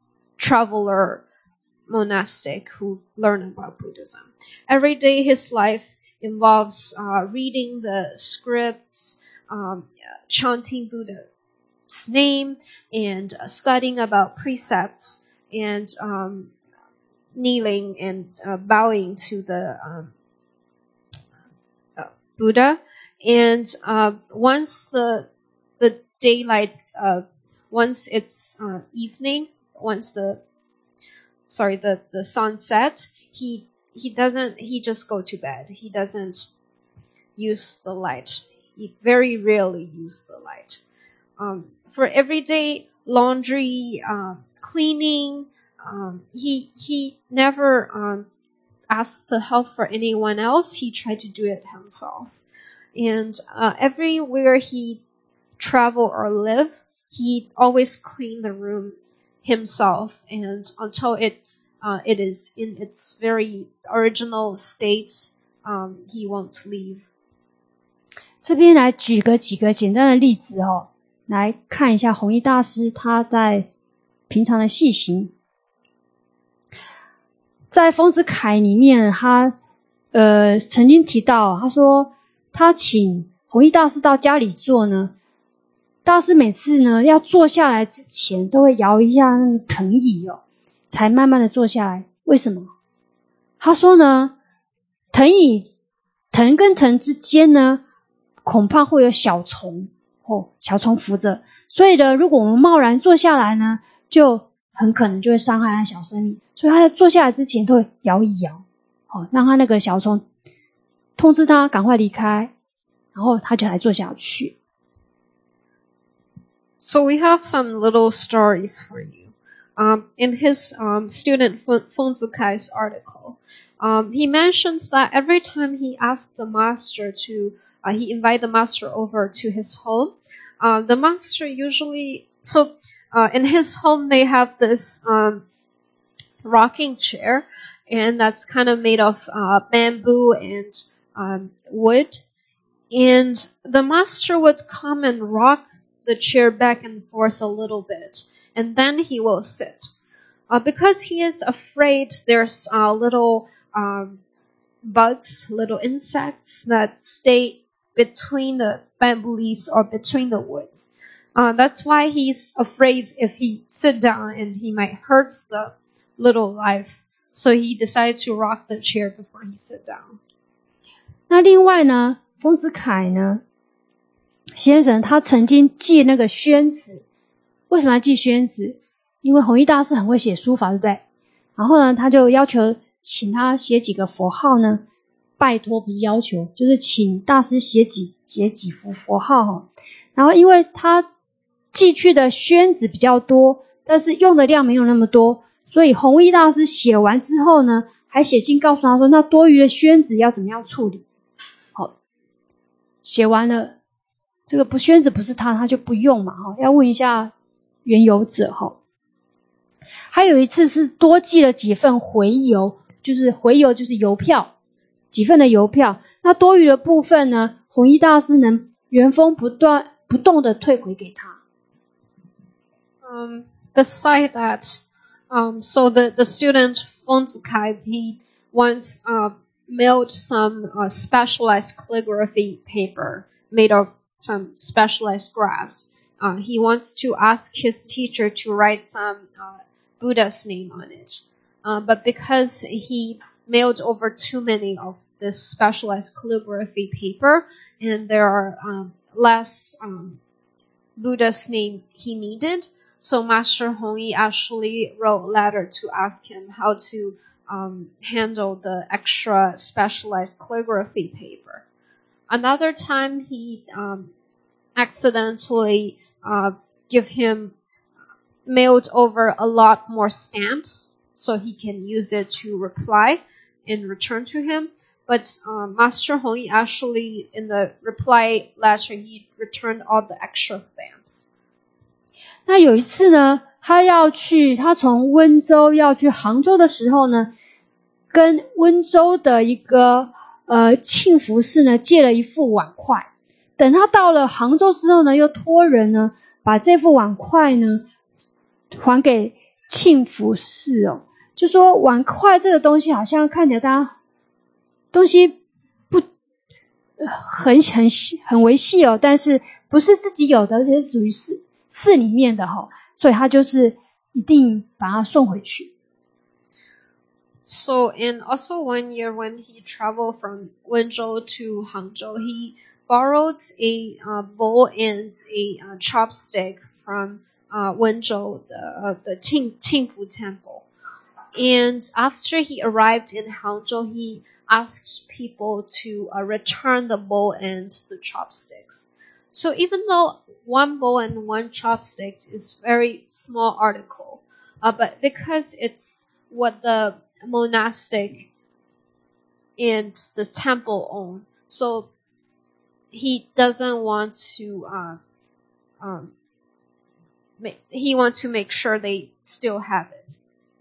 traveler monastic who learn about Buddhism. Every day his life involves uh, reading the scripts, um, chanting Buddha's name, and uh, studying about precepts, and um, kneeling and uh, bowing to the um, uh, Buddha. And uh, once the the daylight, uh, once it's uh, evening, once the sorry the the sun sets, he he doesn't he just go to bed. He doesn't use the light. He very rarely use the light. Um, for everyday laundry, uh, cleaning, um, he he never um, asked the help for anyone else. He tried to do it himself. And uh, everywhere he travel or live, he always clean the room himself, and until it uh, it is in its very original state, um, he won't leave. 这边来举个几个简单的例子哦，来看一下弘一大师他在平常的细行。在丰子恺里面，他呃曾经提到，他说他请弘一大师到家里坐呢，大师每次呢要坐下来之前都会摇一下那个藤椅哦，才慢慢的坐下来。为什么？他说呢，藤椅藤跟藤之间呢，恐怕会有小虫哦，小虫扶着，所以呢，如果我们贸然坐下来呢，就很可能就会伤害他小生命。所以他在坐下来之前都会摇一摇，哦，让他那个小虫通知他赶快离开，然后他就才坐下去。 So we have some little stories for you. Um, in his um, student Feng Zikai's article, um, he mentioned that every time he asked the master to, uh, he invited the master over to his home, uh, the master usually, so uh, in his home they have this um, rocking chair, and that's kind of made of uh, bamboo and um, wood, and the master would come and rock the chair back and forth a little bit, and then he will sit. Uh, because he is afraid there's uh, little um, bugs, little insects that stay between the bamboo leaves or between the woods. Uh, that's why he's afraid if he sit down and he might hurt the little life. So he decided to rock the chair before he sit down. 那另外呢，丰子恺呢先生他曾经记那个宣纸。为什么要记宣纸？因为弘一大师很会写书法，对不对？然后呢，他就要求请他写几个佛号呢，拜托不是要求，就是请大师写几写几幅佛号哈。然后因为他寄去的宣纸比较多，但是用的量没有那么多，所以弘一大师写完之后呢，还写信告诉他说，那多余的宣纸要怎么样处理？好，写完了，这个不宣纸不是他，他就不用嘛哈，要问一下原有者哈。还有一次是多寄了几份回邮，就是回邮就是邮票，几份的邮票。那多余的部分呢，弘一大师能原封不断不动的退回给他。 Um, beside that, um, so the, the student Feng Zikai, he once uh, mailed some uh, specialized calligraphy paper made of some specialized grass. Uh, he wants to ask his teacher to write some uh, Buddha's name on it. Uh, but because he mailed over too many of this specialized calligraphy paper, and there are um, less um, Buddha's name he needed, so Master Hongyi actually wrote a letter to ask him how to um, handle the extra specialized calligraphy paper. Another time he um, accidentally uh, give him mailed over a lot more stamps so he can use it to reply and return to him. But uh, Master Hongyi actually, in the reply letter, he returned all the extra stamps. 那有一次呢，他要去，他从温州要去杭州的时候呢，跟温州的一个呃庆福寺呢借了一副碗筷。等他到了杭州之后呢，又托人呢把这副碗筷呢还给庆福寺哦。就说碗筷这个东西好像看起来它东西不呃很很很维系哦，但是不是自己有的，而且是属于寺寺里面的哈、哦，所以他就是一定把它送回去。 So, and also one year when he traveled from Wenzhou to Hangzhou, he borrowed a uh, bowl and a uh, chopstick from uh, Wenzhou, the, uh, the Qing, Qingfu temple. And after he arrived in Hangzhou, he asked people to uh, return the bowl and the chopsticks. So even though one bowl and one chopstick is very small article, uh, but because it's what the monastic and the temple own, so he doesn't want to uh, um, make, he wants to make sure they still have it.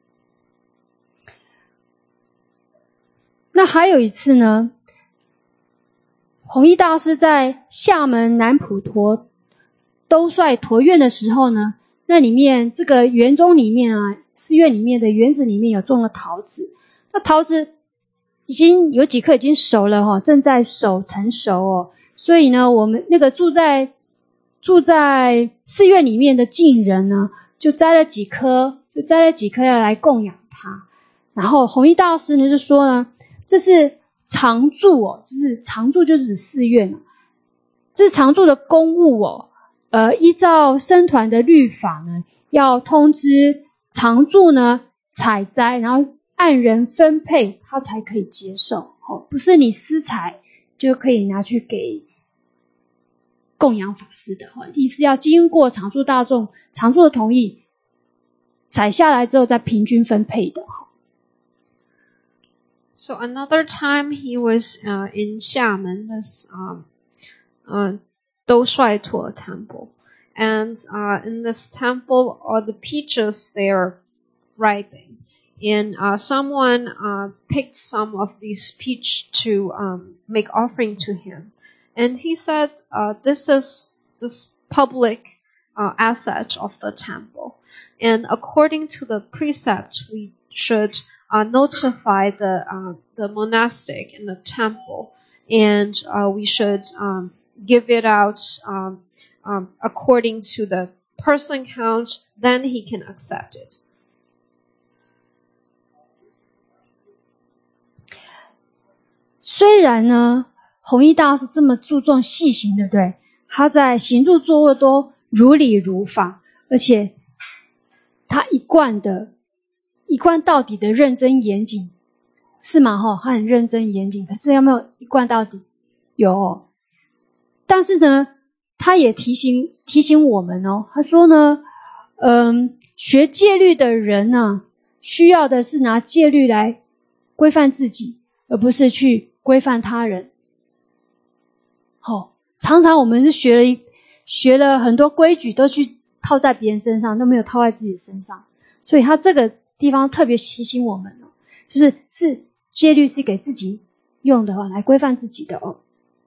那还有一次呢，弘一大师在厦门南普陀兜率陀院的时候呢，那里面这个园中里面啊，寺院里面的园子里面有种了桃子，那桃子已经有几棵已经熟了哈，正在熟成熟哦，所以呢，我们那个住在住在寺院里面的近人呢，就摘了几颗，就摘了几颗要来供养它。然后弘一大师呢就说呢，这是常住哦，就是常住就是指寺院哦，这是常住的公务哦，呃，依照僧团的律法呢，要通知常住呢采摘，然后按人分配，他才可以接受哦，不是你私采就可以拿去给供养法师的哦，意思要经过常住大众常住的同意，采下来之后再平均分配的。 So another time he was uh, in Xiamen, this um, uh, Doushuaituo temple, and uh, in this temple, all the peaches they are ripening, and uh, someone uh, picked some of these peach to um, make offering to him, and he said, uh, "This is this public uh, asset of the temple, and according to the precept, we should." Uh, notify the uh, the monastic in the temple, and uh, we should um, give it out um, um, according to the person count. Then he can accept it. 虽然呢，弘一大师这么注重细行，对不对？他在行住坐卧都如理如法，而且他一贯的。一贯到底的认真严谨，是吗？哈，他很认真严谨，可是有没有一贯到底？有哦。但是呢，他也提醒提醒我们哦，他说呢，嗯，学戒律的人呢，需要的是拿戒律来规范自己，而不是去规范他人。哦，常常我们是学了一学了很多规矩，都去套在别人身上，都没有套在自己身上，所以他这个地方特别提醒我们哦，就是是戒律是给自己用的哦，来规范自己的哦。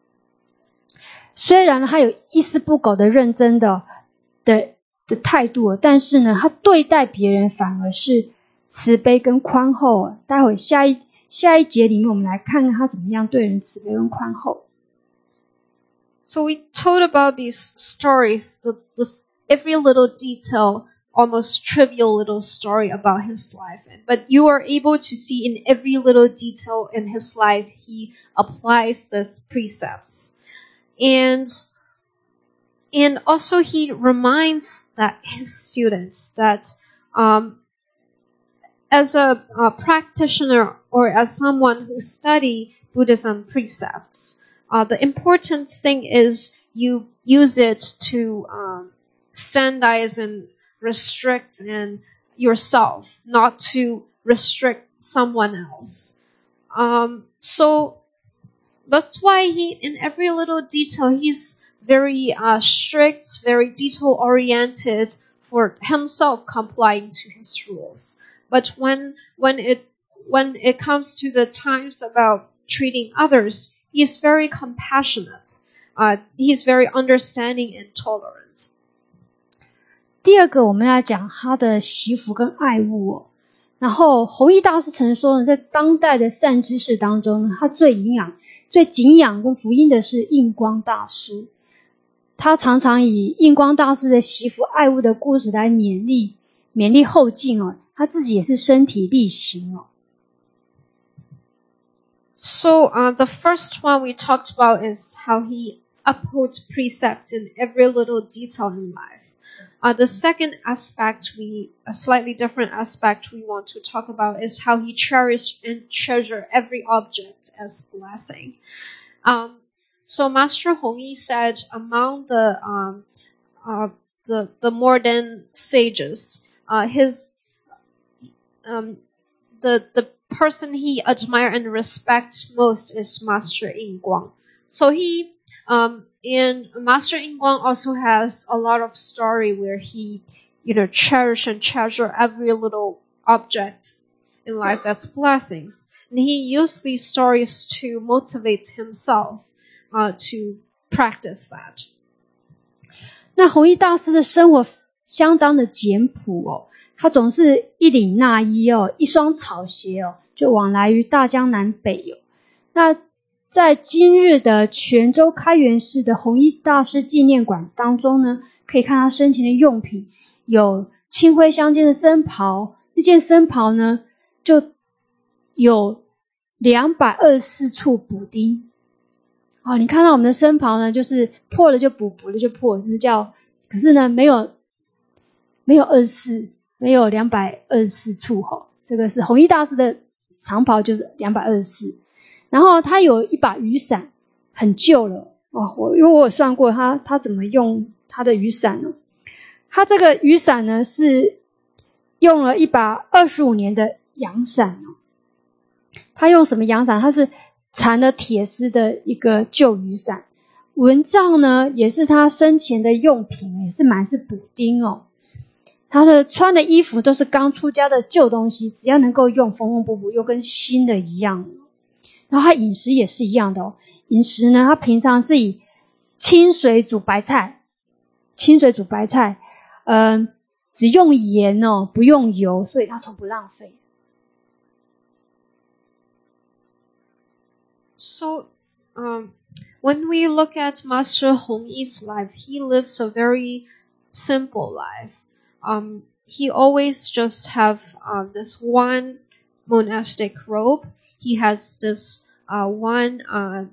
虽然他有一丝不苟的认真的的的态度，但是呢，他对待别人反而是慈悲跟宽厚哦。待会下一下一节里面，我们来看看他怎么样对人慈悲跟宽厚。 So we told about these stories, the, this every little detail. Almost trivial little story about his life, but you are able to see in every little detail in his life he applies these precepts, and and also he reminds that his students that um, as a, a practitioner or as someone who study Buddhism precepts, uh, the important thing is you use it to um, standardize and restrict and yourself, not to restrict someone else. Um, so that's why he, in every little detail, he's very uh, strict, very detail oriented for himself complying to his rules. But when when it when it comes to the times about treating others, he's very compassionate. Uh, he's very understanding and tolerant. 第二个我们要讲他的惜福跟爱物哦。 然后弘一大师曾说呢，在当代的善知识当中呢，他最敬仰、最敬仰跟福音的是印光大师。他常常以印光大师的惜福爱物的故事来勉励、勉励后进哦。他自己也是身体力行哦。 So uh, the first one we talked about is how he upholds precepts in every little detail in life. Uh, the second aspect, we a slightly different aspect we want to talk about is how he cherished and treasured every object as blessing. Um, so Master Hongyi said, among the um, uh, the the modern sages, uh, his um, the the person he admired and respect most is Master Yin Guang. So he um and Master Yin Guang also has a lot of story where he, you know, cherish and treasure every little object in life as blessings. And he used these stories to motivate himself uh, to practice that. 那弘一大师的生活相当的简朴哦，他总是一领纳衣哦，一双草鞋哦，就往来于大江南北哦。那在今日的泉州开元寺的弘一大师纪念馆当中呢，可以看他生前的用品，有青灰相间的僧袍，那件僧袍呢就有两百二十四处补丁。哦，你看到我们的僧袍呢，就是破了就补，补了就破，那叫，可是呢没有没有二十四，没有两百二十四处哈、哦，这个是弘一大师的长袍就是两百二十四。然后他有一把雨伞，很旧了哦，我因为我有算过他他怎么用他的雨伞呢？他这个雨伞呢是用了一把二十五年的阳伞哦。他用什么阳伞？他是缠了铁丝的一个旧雨伞。蚊帐呢也是他生前的用品，也是满是补丁哦。他的穿的衣服都是刚出家的旧东西，只要能够用，缝缝补补又跟新的一样。然后他饮食也是一样的哦，饮食呢他平常是以清水煮白菜，清水煮白菜，嗯、呃，只用盐哦，不用油，所以他从不浪费。 So, um, when we look at Master Hongyi's life, he lives a very simple life. Um, he always just have uh, this one monastic robe. He has this uh, one uh,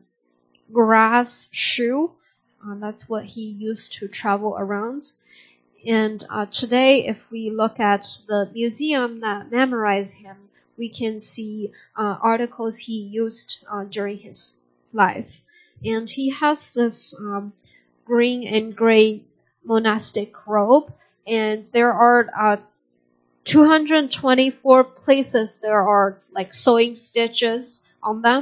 grass shoe. Uh, that's what he used to travel around. And uh, today, if we look at the museum that memorize him, we can see uh, articles he used uh, during his life. And he has this um, green and gray monastic robe. And there are uh, two hundred twenty-four places there are like sewing stitches on them.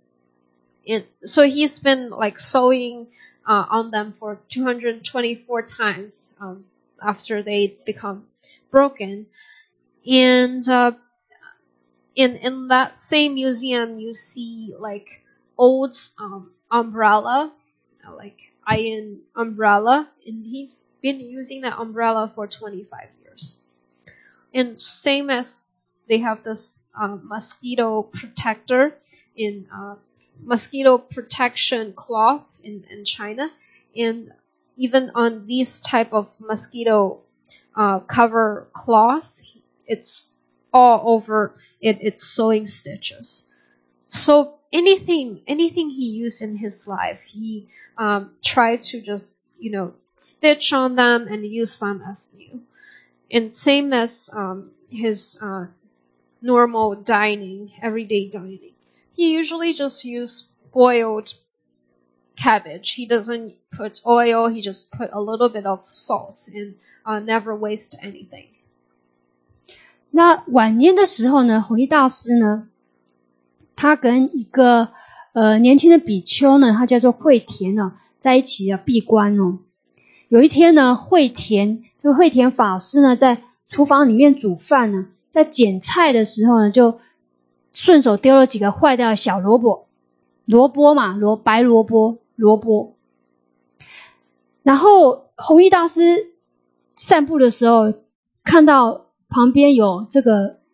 And so he's been like sewing uh, on them for two hundred twenty-four times um, after they become broken. And uh, in in that same museum, you see like old um, umbrella, like iron umbrella, and he's been using that umbrella for twenty-five years. And same as they have this uh, mosquito protector in uh, mosquito protection cloth in, in China, and even on these type of mosquito uh, cover cloth, it's all over it. It's sewing stitches. So anything, anything he used in his life, he um, tried to just, you know, stitch on them and use them as new. And same as um, his uh, normal dining, everyday dining. He usually just use boiled cabbage. He doesn't put oil. He just put a little bit of salt and uh, never waste anything. 那晚年的时候呢，弘一大师呢，他跟一个呃年轻的比丘呢，他叫做惠田呢，在一起啊闭关哦。有一天呢，惠田这个惠田法师呢，在厨房里面煮饭呢，在捡菜的时候呢，就顺手丢了几个坏掉的小萝卜，萝卜嘛，萝白萝卜，萝卜。然后弘一大师散步的时候，看到旁边有这个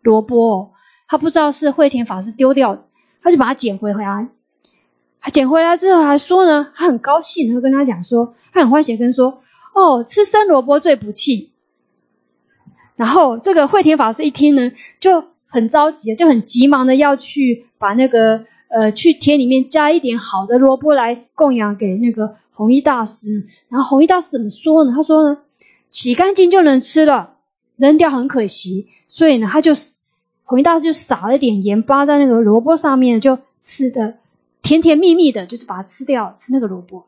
萝卜哦，他不知道是慧田法师丢掉的，他就把它捡回来。他捡回来之后还说呢，他很高兴，他就跟他讲说，他很欢喜跟说，哦，吃生萝卜最补气。然后这个慧田法师一听呢，就很着急，就很急忙的要去把那个呃去田里面加一点好的萝卜来供养给那个弘一大师。然后弘一大师怎么说呢？他说呢，洗干净就能吃了，扔掉很可惜。所以呢，他就弘一大师就撒了一点盐巴在那个萝卜上面，就吃的甜甜蜜蜜的，就是把它吃掉，吃那个萝卜。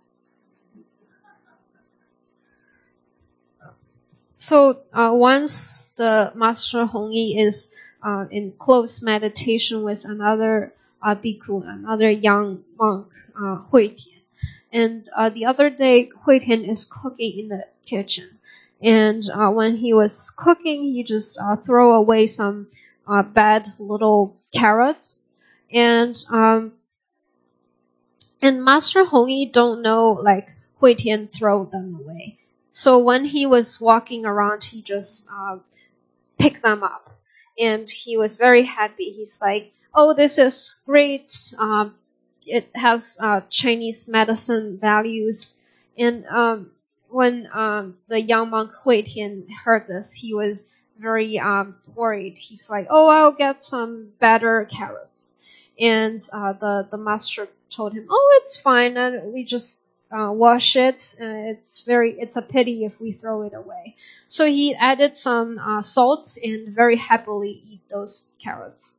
So uh, once the Master Hongyi is uh, in close meditation with another uh, bhikkhu, another young monk, uh, Hui Tian, and uh, the other day Hui Tian is cooking in the kitchen, and uh, when he was cooking, he just uh, throw away some uh, bad little carrots, and um, and Master Hongyi don't know like Hui Tian throw them away. So when he was walking around, he just uh, picked them up, and he was very happy. He's like, "Oh, this is great. Um, it has uh, Chinese medicine values." And um, when um, the young monk Hui Tian heard this, he was very um, worried. He's like, "Oh, I'll get some better carrots." And uh, the the master told him, "Oh, it's fine. Uh, we just." Uh, wash it. Uh, it's very. It's a pity if we throw it away. So he added some uh, salt and very happily eat those carrots.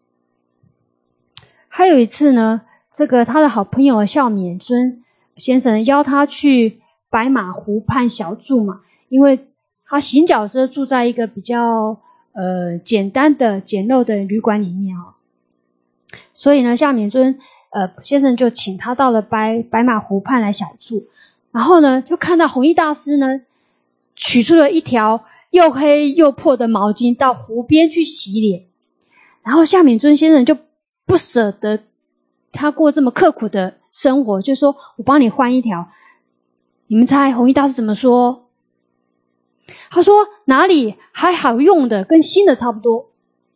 还有一次呢，这个他的好朋友孝勉尊先生邀他去白马湖畔小住嘛，因为他行脚时住在一个比较呃简单的简陋的旅馆里面哦，所以呢，孝勉尊。呃，先生就请他到了白白马湖畔来小住，然后呢，就看到弘一大师呢，取出了一条又黑又破的毛巾到湖边去洗脸，然后夏勉尊先生就不舍得他过这么刻苦的生活，就说我帮你换一条。你们猜弘一大师怎么说？他说哪里还好用的，跟新的差不多。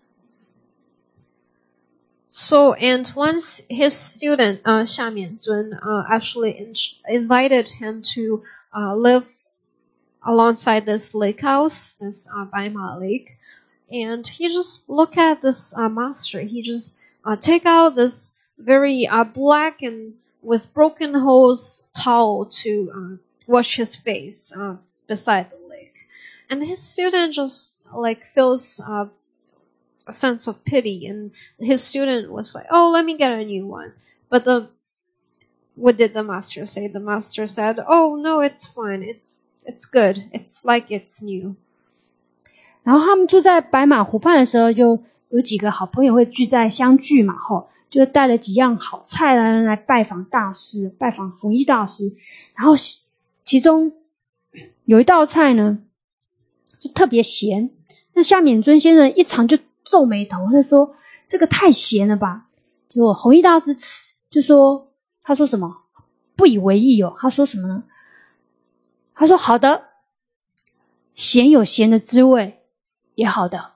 So, and once his student, uh, Xia Mianzun, uh, actually in- invited him to, uh, live alongside this lake house, this, uh, Baima lake, and he just looked at this, uh, master. He just, uh, take out this very, uh, black and with broken holes towel to, uh, wash his face, uh, beside the lake. And his student just, like, feels, uh, a sense of pity, and his student was like, "Oh, let me get a new one." But the what did the master say? The master said, "Oh, no, it's fine. It's it's good. It's like it's new." 然后他们住在白马湖畔的时候，就有几个好朋友会聚在相聚嘛，吼，就带了几样好菜来来拜访大师，拜访弘一大师。然后其中有一道菜呢，就特别咸。那夏勉尊先生一尝就皱眉头，他说这个太咸了吧。结果弘一大师就说，他说什么不以为意哦，他说什么呢？他说好的，咸有咸的滋味，也好的。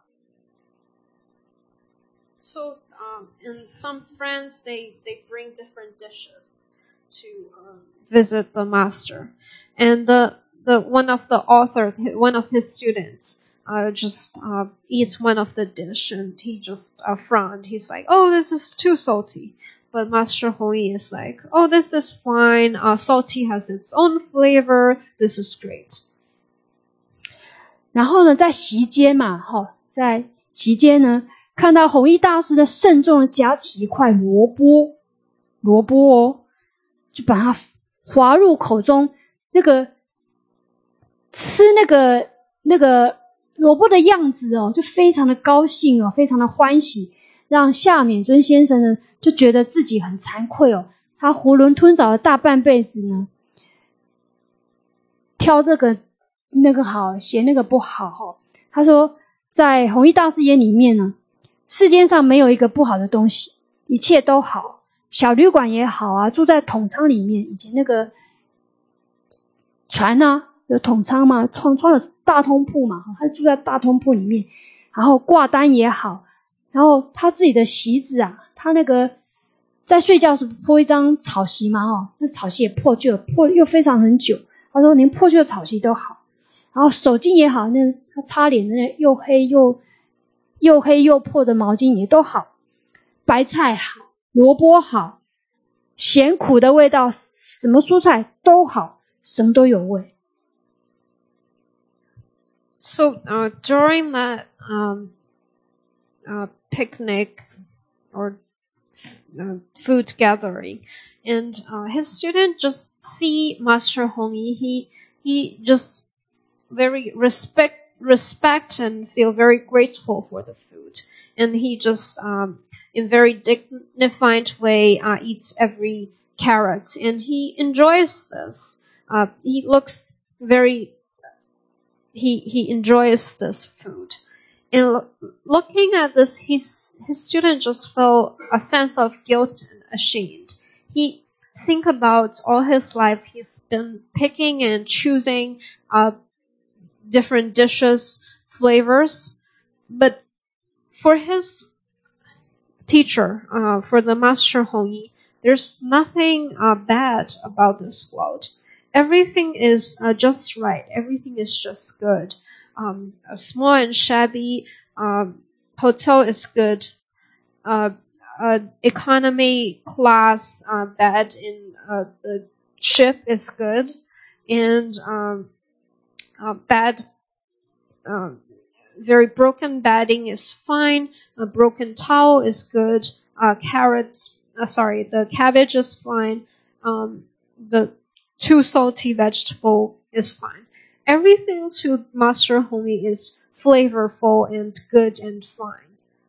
So, um, and some friends, they, they bring different dishes to um, visit the master. And the, the, one of the author, one of his students, Uh, just uh, eats one of the dish, and he just uh, frowned. He's like, "Oh, this is too salty." But Master Hongyi is like, "Oh, this is fine. Uh, salty has its own flavor. This is great." 然后呢，在席间嘛，哈，在席间呢，看到弘一大师的慎重的夹起一块萝卜，萝卜哦，就把它滑入口中，那个吃那个那个。萝卜的样子哦，就非常的高兴哦，非常的欢喜，让夏勉尊先生呢就觉得自己很惭愧哦，他囫囵吞枣了大半辈子呢，挑这个那个好，嫌那个不好哦。他说，在弘一大师眼里面呢，世间上没有一个不好的东西，一切都好，小旅馆也好啊，住在统仓里面，以前那个船啊。有统仓嘛，创创了大通铺嘛，他住在大通铺里面， 然后挂单也好，然后他自己的席子啊，他那个在睡觉时铺一张草席嘛，哦，那草席也破旧，破又非常很久。他说连破旧的草席都好，然后手巾也好，那他擦脸的那又黑又又黑又破的毛巾也都好，白菜好，萝卜好，咸苦的味道，什么蔬菜都好，什么都有味。 So uh, during that um, uh, picnic or uh, food gathering, and uh, his student just see Master Hongyi. He he just very respect respect and feel very grateful for the food, and he just um, in very dignified way uh, eats every carrot, and he enjoys this. Uh, he looks very he he enjoys this food. And lo- looking at this, his his student just felt a sense of guilt and ashamed. He think about all his life he's been picking and choosing uh, different dishes, flavors, but for his teacher, uh, for the Master Hongyi, there's nothing uh, bad about this world. Everything is uh, just right. Everything is just good. Um, a small and shabby um, hotel is good. Uh, uh, economy class uh, bed in uh, the ship is good, and um, uh, bad, uh, very broken bedding is fine. A broken towel is good. Uh, carrots, uh, sorry, the cabbage is fine. Um, the too salty vegetable is fine. Everything to Master Hongyi is flavorful and good and fine.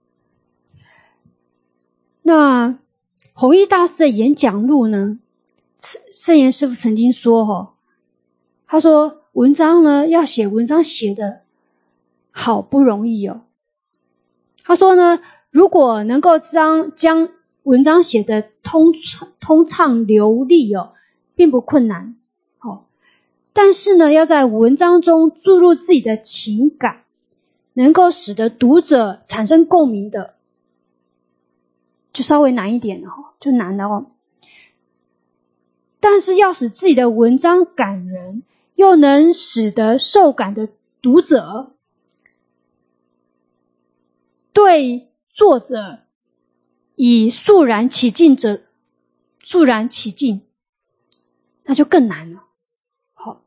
那弘一大师的演讲录呢，圣严师父曾经说哦，他说文章呢要写文章写的好不容易哦。他说呢，如果能够将将文章写得通通畅流利哦，并不困难哦。但是呢，要在文章中注入自己的情感，能够使得读者产生共鸣的，就稍微难一点哦，就难了哦。但是要使自己的文章感人，又能使得受感的读者对作者以肃然起敬者肃然起敬，那就更难了。好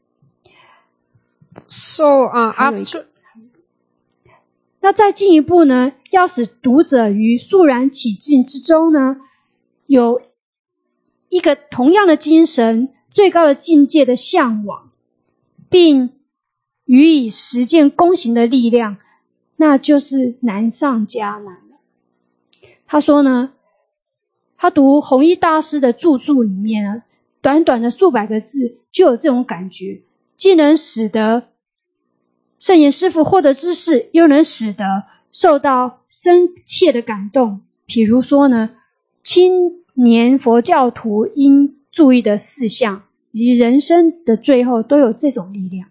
，So uh, after 那再进一步呢，要使读者于肃然起敬之中呢，有一个同样的精神、最高的境界的向往，并予以实践躬行的力量，那就是难上加难了。他说呢，他读弘一大师的著作里面呢，短短的数百个字就有这种感觉，既能使得圣严师父获得知识，又能使得受到深切的感动。比如说呢，青年佛教徒应注意的事项，以及人生的最后都有这种力量。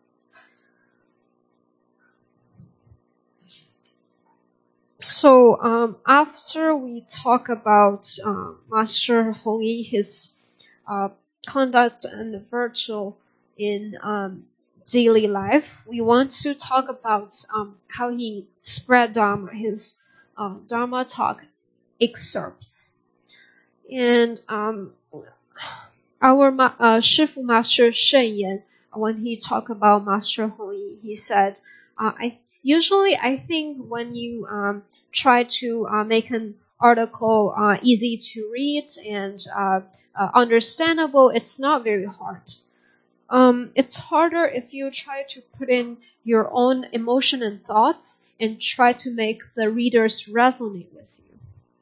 So um, after we talk about uh, Master Hongyi, his uh, conduct and virtue in um, daily life, we want to talk about um, how he spread Dharma, his uh, Dharma talk excerpts. And um, our uh, Shifu Master Shen Yan, when he talked about Master Hongyi, he said, uh, I Usually, I think when you um, try to uh, make an article uh, easy to read and uh, uh, understandable, it's not very hard. Um, it's harder if you try to put in your own emotion and thoughts and try to make the readers resonate with you.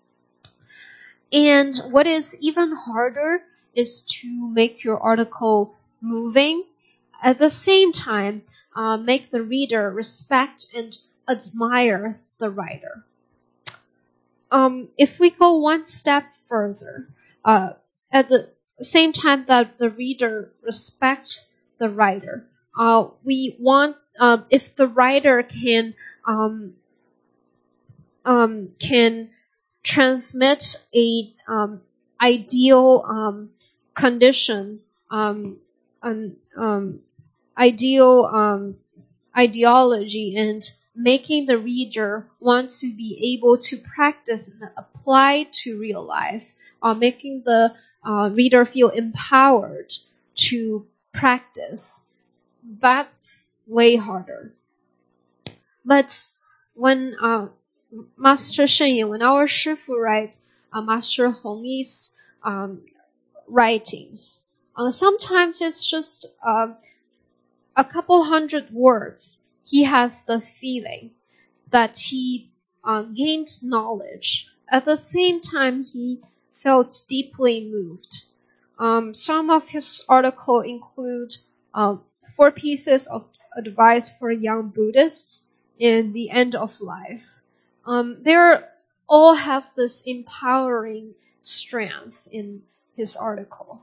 And what is even harder is to make your article moving. At the same time, Uh, make the reader respect and admire the writer. Um, if we go one step further, uh, at the same time that the reader respects the writer, uh, we want uh, if the writer can um, um, can transmit a um, ideal um, condition, um, an um, ideal um, ideology, and making the reader want to be able to practice and apply to real life, or making the uh, reader feel empowered to practice, that's way harder. But when uh, Master Shen Yin, when our Shifu writes uh, Master Hong Yi's um, writings, uh, sometimes it's just uh, a couple hundred words. He has the feeling that he uh, gained knowledge. At the same time, he felt deeply moved. Um, some of his articles include uh, four pieces of advice for young Buddhists in the end of life. Um, they all have this empowering strength in his article.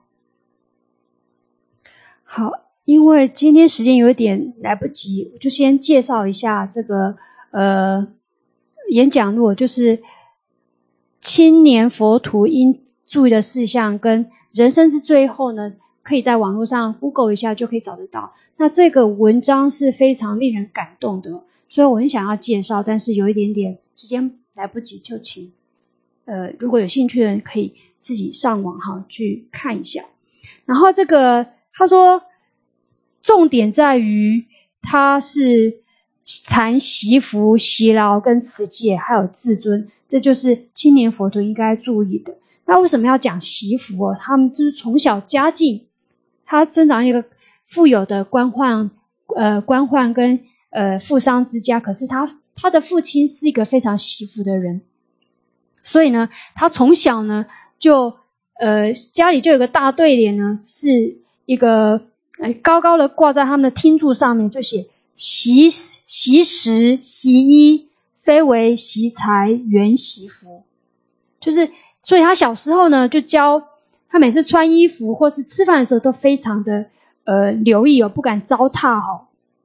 好，因为今天时间有点来不及，我就先介绍一下这个呃演讲录，就是青年佛徒应注意的事项跟人生之最后呢，可以在网络上 Google 一下就可以找得到。那这个文章是非常令人感动的，所以我很想要介绍，但是有一点点时间来不及，就请呃如果有兴趣的人可以自己上网哈去看一下。然后这个他说重点在于他是谈习福、习劳跟持戒还有自尊，这就是青年佛徒应该注意的。那为什么要讲习福哦？他们就是从小家境，他生长一个富有的官宦呃官宦跟呃富商之家，可是他他的父亲是一个非常习福的人，所以呢他从小呢就呃家里就有个大对联呢，是一个呃高高的挂在他们的厅柱上面，就写习习食习衣非为习财原习福，就是所以他小时候呢就教他每次穿衣服或是吃饭的时候都非常的呃留意哦，不敢糟蹋哦。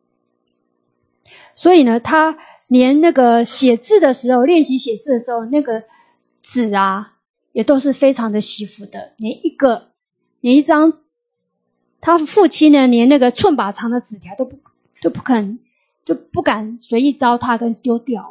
所以呢他连那个写字的时候，练习写字的时候，那个纸啊也都是非常的惜福的，连一个连一张他父亲呢连那个寸把长的纸条都不就不肯就不敢随意糟蹋跟丢掉。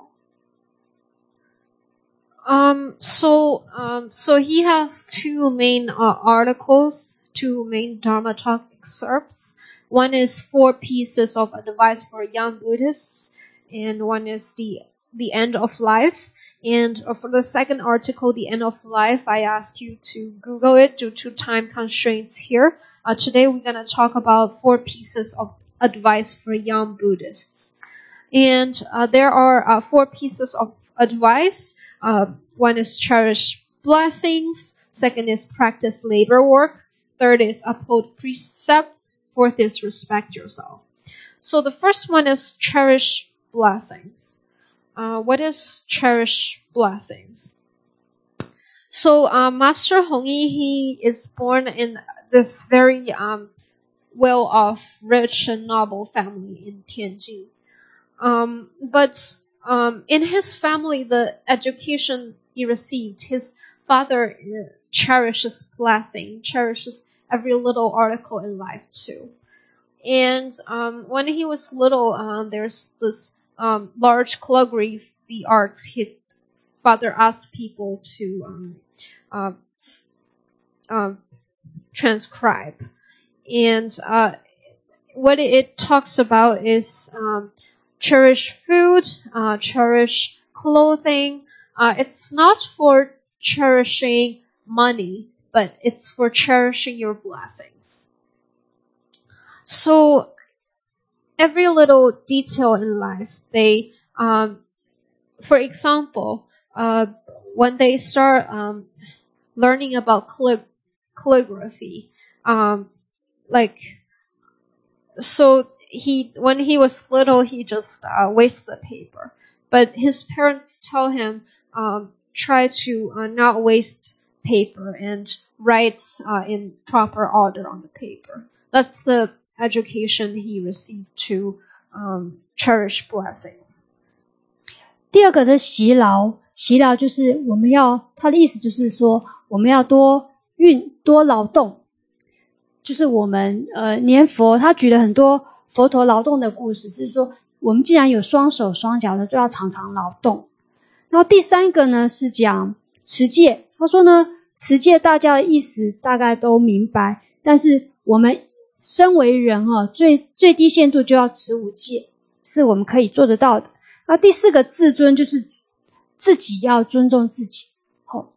Um, so, um, so he has two main uh, articles, two main Dharma talk excerpts. One is four pieces of advice for young Buddhists, and one is the the end of life. And uh, for the second article, the end of life, I ask you to Google it due to time constraints here. Uh, today we're going to talk about four pieces of advice for young Buddhists. And uh, there are uh, four pieces of advice. Uh, one is cherish blessings. Second is practice labor work. Third is uphold precepts. Fourth is respect yourself. So the first one is cherish blessings. Uh, what is cherish blessings? So uh, Master Hong Yi, he is born in this very um, well-off, rich and noble family in Tianjin. Um, but Um, in his family, the education he received, his father uh, cherishes blessing, cherishes every little article in life too. And um, when he was little, uh, there's this um, large calligraphy arts his father asked people to um, uh, uh, transcribe. And uh, what it talks about is um, cherish food, uh, cherish clothing. Uh, it's not for cherishing money, but it's for cherishing your blessings. So every little detail in life, they, um, for example, uh, when they start um, learning about callig- calligraphy, um, like, so he, when he was little, he just uh, wasted the paper. But his parents tell him, um, try to uh, not waste paper and write uh, in proper order on the paper. That's the education he received to um, cherish blessings. 第二个的习劳，习劳就是我们要，它的意思就是说我们要多运多劳动，就是我们呃念佛，他举了很多佛陀劳动的故事，就是说我们既然有双手双脚的，就要常常劳动。然后第三个呢是讲持戒，他说呢持戒大家的意思大概都明白，但是我们身为人哦，最最低限度就要持五戒，是我们可以做得到的。那第四个自尊就是自己要尊重自己。哦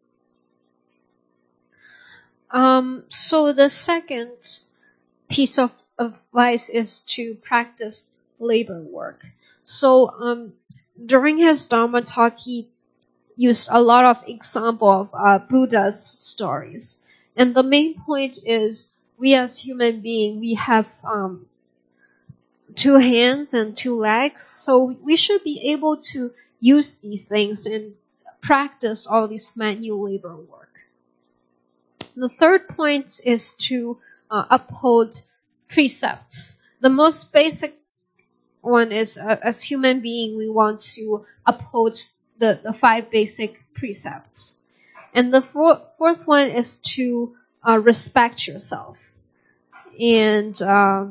Um, so the second piece of advice is to practice labor work. So um, during his Dharma talk, he used a lot of example of uh, Buddha's stories. And the main point is we as human beings, we have um, two hands and two legs. So we should be able to use these things and practice all this manual labor work. The third point is to uh, uphold precepts. The most basic one is uh, as human being, we want to uphold the, the five basic precepts. And the four, fourth one is to uh, respect yourself. And uh,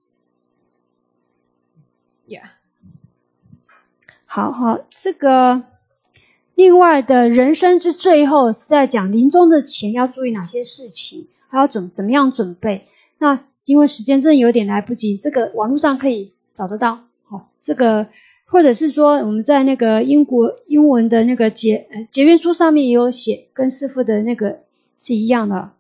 yeah. 好好，这个另外的人生之最后是在讲临终的前要注意哪些事情，还要准怎么样准备。那因为时间真的有点来不及，这个网络上可以找得到。好，这个或者是说我们在那个英国英文的那个结呃结缘书上面也有写，跟师父的那个是一样的。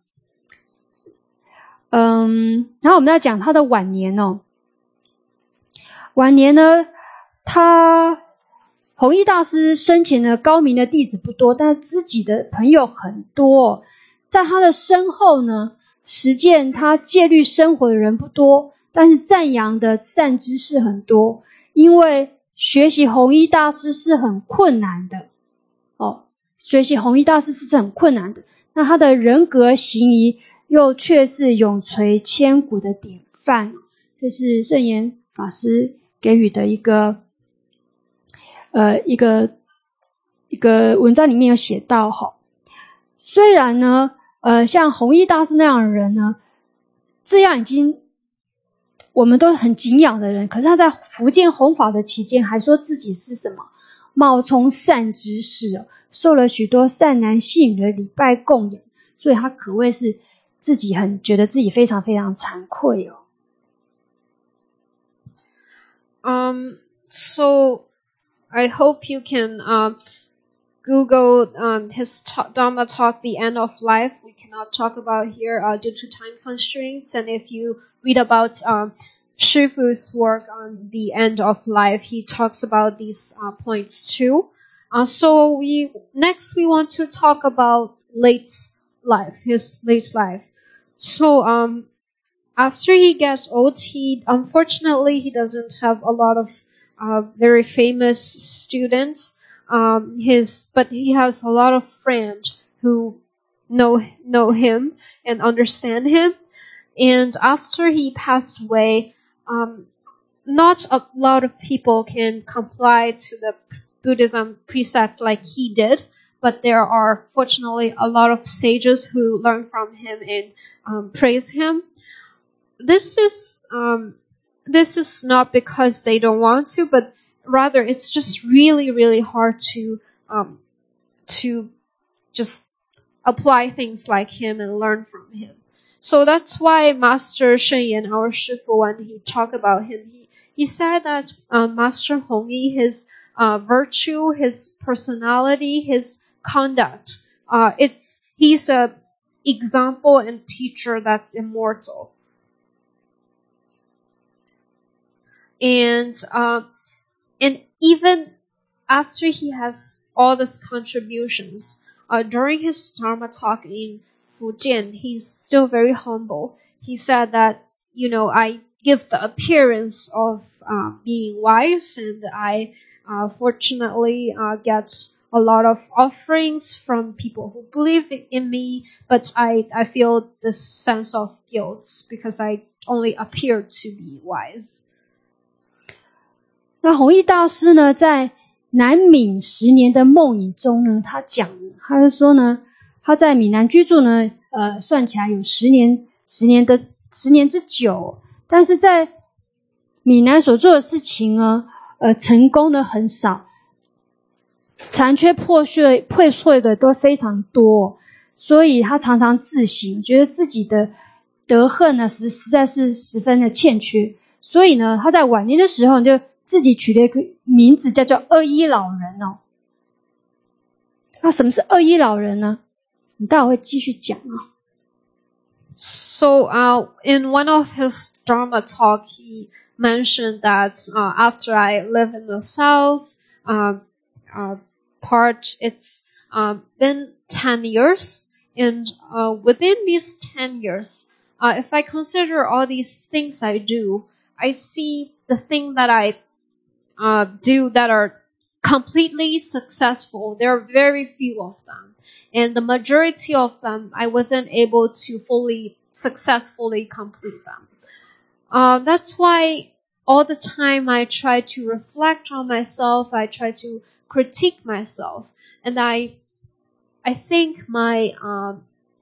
嗯，然后我们在讲他的晚年哦，晚年呢，他弘一大师生前的高明的弟子不多，但自己的朋友很多。在他的身后呢，实践他戒律生活的人不多，但是赞扬的善知识很多。因为学习弘一大师是很困难的哦，学习弘一大师是很困难的。那他的人格行仪又却是永垂千古的典范，这是圣严法师给予的一个呃一个一个文章里面有写到哈。虽然呢呃像弘一大师那样的人呢，这样已经我们都很敬仰的人，可是他在福建弘法的期间还说自己是什么冒充善知识哦，受了许多善男信女的礼拜供养，所以他可谓是自己很觉得自己非常非常惭愧哦。 Um, so I hope you can uh, Google um, his ta- Dharma talk, The End of Life. We cannot talk about here uh, due to time constraints. And if you read about um, Shifu's work on The End of Life, he talks about these uh, points too. Uh, so we next we want to talk about late life, his late life. So um, after he gets old, he unfortunately he doesn't have a lot of uh, very famous students. Um, his but he has a lot of friends who know know him and understand him. And after he passed away, um, not a lot of people can comply to the Buddhism precept like he did, but there are fortunately a lot of sages who learn from him and um, praise him. This is um, this is not because they don't want to, but rather it's just really really hard to um, to just apply things like him and learn from him. So that's why Master Shen Yan, our Shifu, when he talked about him, he, he said that uh, Master Hongyi, his uh, virtue, his personality, his conduct, uh, it's he's a example and teacher that's immortal. And um, and even after he has all these contributions, uh, during his Dharma talk in Fujian, he's still very humble. He said that, you know, I give the appearance of uh, being wise, and I uh, fortunately uh, get a lot of offerings from people who believe in me, but I, I feel this sense of guilt because I only appear to be wise. 那弘一大师呢，在南闽十年的梦影中呢，他讲，他就说呢，他在闽南居住呢，呃，算起来有十年，十年的十年之久，但是在闽南所做的事情呢，呃，成功的很少，残缺破碎破碎的都非常多，所以他常常自省，觉得自己的德行呢，实实在是十分的欠缺，所以呢，他在晚年的时候就自己取了一个名字，叫做二一老人哦。那什么是二一老人呢？你待会会继续讲啊。 So, uh, in one of his Dharma talk, he mentioned that uh, after I live in the south uh, uh, part, it's uh, been ten years, and uh, within these ten years, uh, if I consider all these things I do, I see the thing that I uh, do that are completely successful. There are very few of them, and the majority of them I wasn't able to fully successfully complete them. Uh, that's why all the time I try to reflect on myself, I try to critique myself, and I I think my um,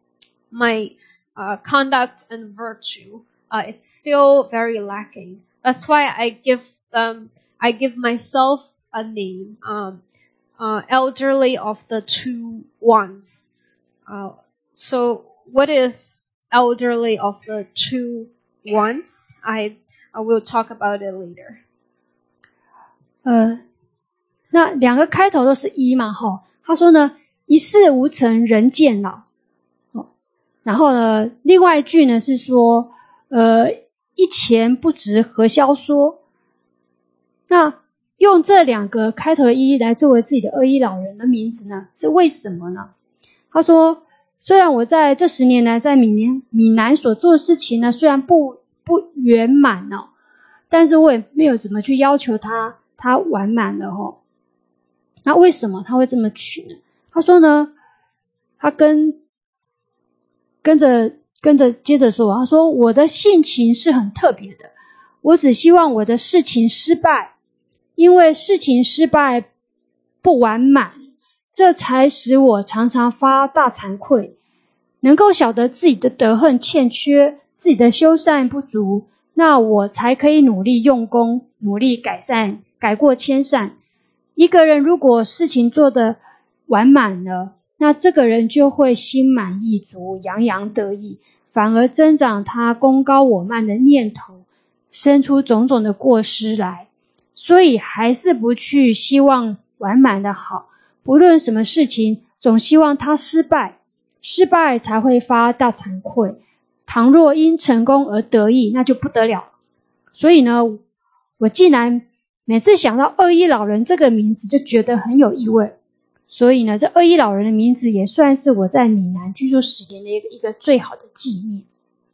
my uh, conduct and virtue uh, it's still very lacking. That's why I give them I give myself a name, um, uh, elderly of the two ones. Uh, so what is elderly of the two ones? I I will talk about it later. 呃，那两个开头都是一嘛，哈。他说呢，一事无成，人渐老。哦，然后呢，另外一句呢是说，呃，一钱不值何消说。那用这两个开头的一来作为自己的二一老人的名字呢，是为什么呢？他说，虽然我在这十年来在闽南闽南所做的事情呢，虽然不不圆满哦，但是我也没有怎么去要求他他完满了哦。那为什么他会这么取呢？他说呢，他跟跟着跟着接着说，他说我的性情是很特别的，我只希望我的事情失败，因为事情失败不完满，这才使我常常发大惭愧，能够晓得自己的德行欠缺，自己的修善不足，那我才可以努力用功，努力改善，改过迁善。一个人如果事情做得完满了，那这个人就会心满意足，洋洋得意，反而增长他功高我慢的念头，生出种种的过失来。所以还是不去希望完满的好，不论什么事情，总希望他失败，失败才会发大惭愧。倘若因成功而得意，那就不得了。所以呢，我既然每次想到二一老人这个名字就觉得很有意味，所以呢，这二一老人的名字也算是我在闽南居住十年的一个一个最好的纪念。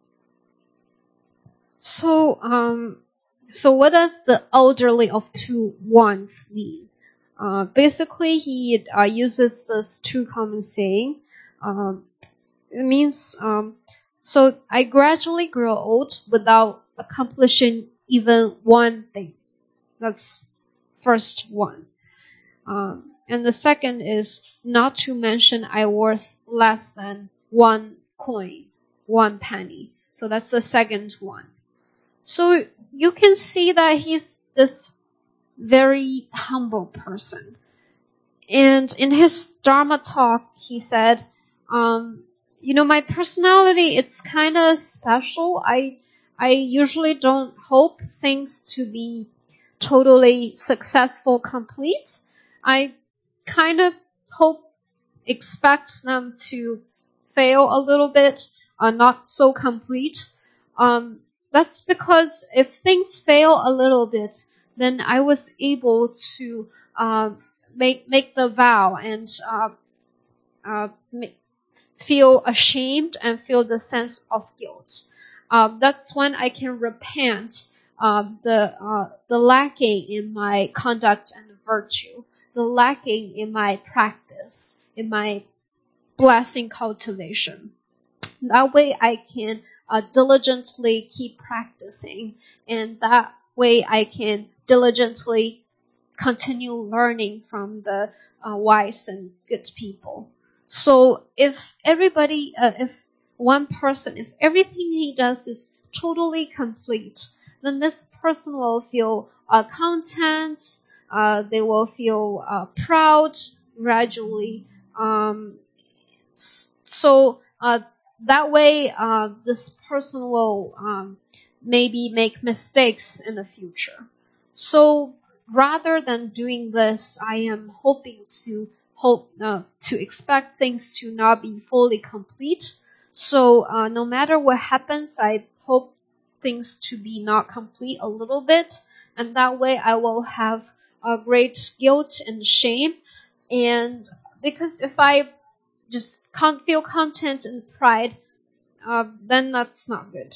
So, um, so what does the elderly of two ones mean? Uh, basically, he uh, uses this two common saying. Um, it means, um, so I gradually grow old without accomplishing even one thing. That's first one. Um, and the second is not to mention I worth less than one coin, one penny. So that's the second one. So you can see that he's this very humble person. And in his Dharma talk, he said, um, you know, my personality, it's kind of special. I, I usually don't hope things to be totally successful, complete. I kind of hope, expect them to fail a little bit, uh, not so complete. Um, that's because if things fail a little bit, then I was able to, um, make, make the vow and, uh, uh, make, feel ashamed and feel the sense of guilt. Um, that's when I can repent Um, the uh, the lacking in my conduct and virtue, the lacking in my practice, in my blessing cultivation. That way I can uh, diligently keep practicing, and that way I can diligently continue learning from the uh, wise and good people. So if everybody, uh, if one person, if everything he does is totally complete, then this person will feel uh, content, uh, they will feel uh, proud gradually. Um, so uh, that way, uh, this person will um, maybe make mistakes in the future. So rather than doing this, I am hoping to hope uh, to expect things to not be fully complete. So uh, no matter what happens, I hope things to be not complete a little bit, and that way I will have a great guilt and shame. And because if I just can't feel content and pride, uh, then that's not good.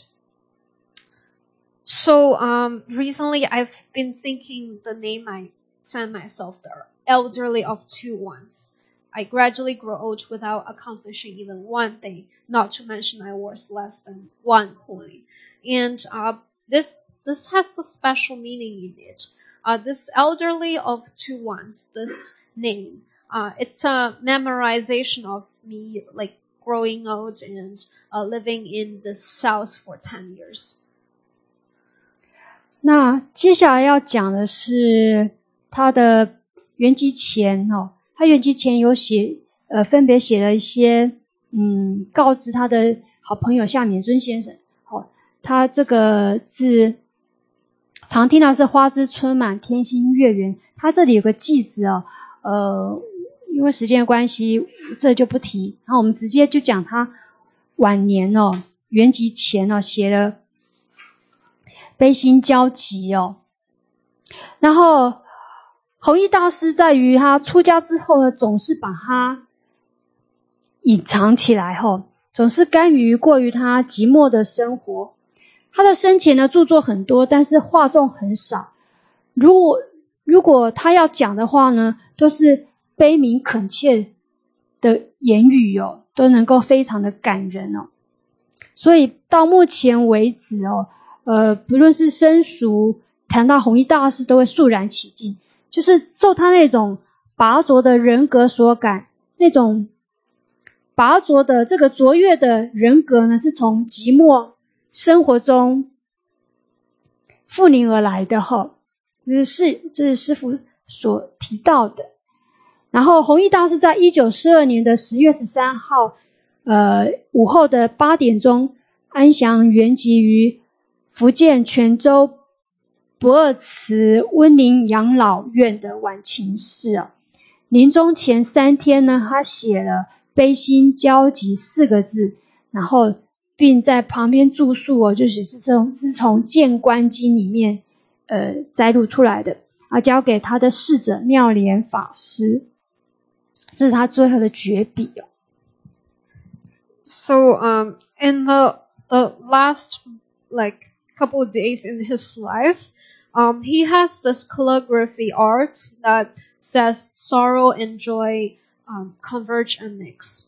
So um, recently I've been thinking the name I sent myself, the elderly of two ones. I gradually grow old without accomplishing even one thing, not to mention I was less than one coin. And uh, this this has the special meaning in it. Uh, this elderly of two ones, this name, uh, it's a memorization of me like growing old and uh, living in the South for ten years. 那接下来要讲的是他的圆寂前哦，他圆寂前有写呃分别写了一些嗯告知他的好朋友夏勉尊先生。哦，他这个字常听到是花枝春满天心月圆，他这里有个偈子哦，呃因为时间的关系这就不提，然后我们直接就讲他晚年哦圆寂前哦写了悲心交集哦。然后弘一大师在于他出家之后呢，总是把他隐藏起来后，总是甘于过于他寂寞的生活。他的生前呢著作很多，但是话中很少。如果如果他要讲的话呢，都是悲悯恳切的言语哦，都能够非常的感人哦。所以到目前为止哦，呃，不论是生熟谈到弘一大师，都会肃然起敬，就是受他那种拔擢的人格所感，那种拔擢的这个卓越的人格呢，是从寂寞生活中复临而来的哈，这是这是师父所提到的。然后弘一大师在一九四二年的十月十三号，呃，午后的八点钟安详圆寂于福建泉州博尔慈温宁养老院的晚晴寺啊。临终前三天呢，他写了悲心交集四个字，然后并在旁边注述哦，就是是从是从见观经里面呃摘录出来的啊，交给他的侍者妙莲法师，这是他最后的绝笔哦。 So um in the the last like couple of days in his life, um he has this calligraphy art that says sorrow and joy um converge and mix.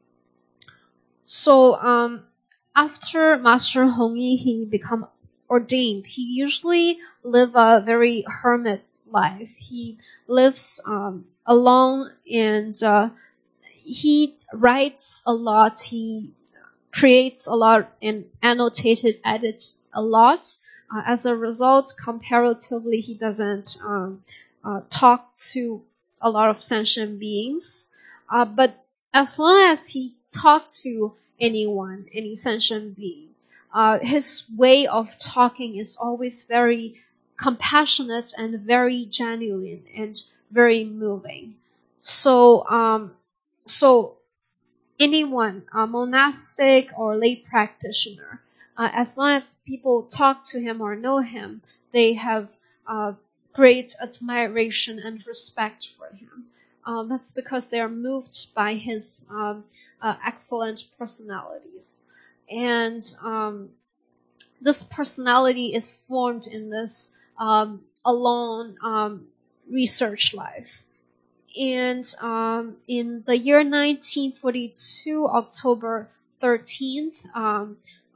So um after Master Hongyi he become ordained, he usually live a very hermit life. He lives um alone and uh, he writes a lot, he creates a lot and annotated edits a lot. Uh, as a result, comparatively, he doesn't um, uh, talk to a lot of sentient beings. Uh, but as long as he talks to anyone, any sentient being, uh, his way of talking is always very compassionate and very genuine and very moving. So, um, so anyone, a monastic or lay practitioner, uh, as long as people talk to him or know him, they have uh, great admiration and respect for him. Um, that's because they are moved by his um, uh, excellent personalities. And um, this personality is formed in this um, alone um, research life. And um, in the year nineteen forty-two, October thirteenth, um,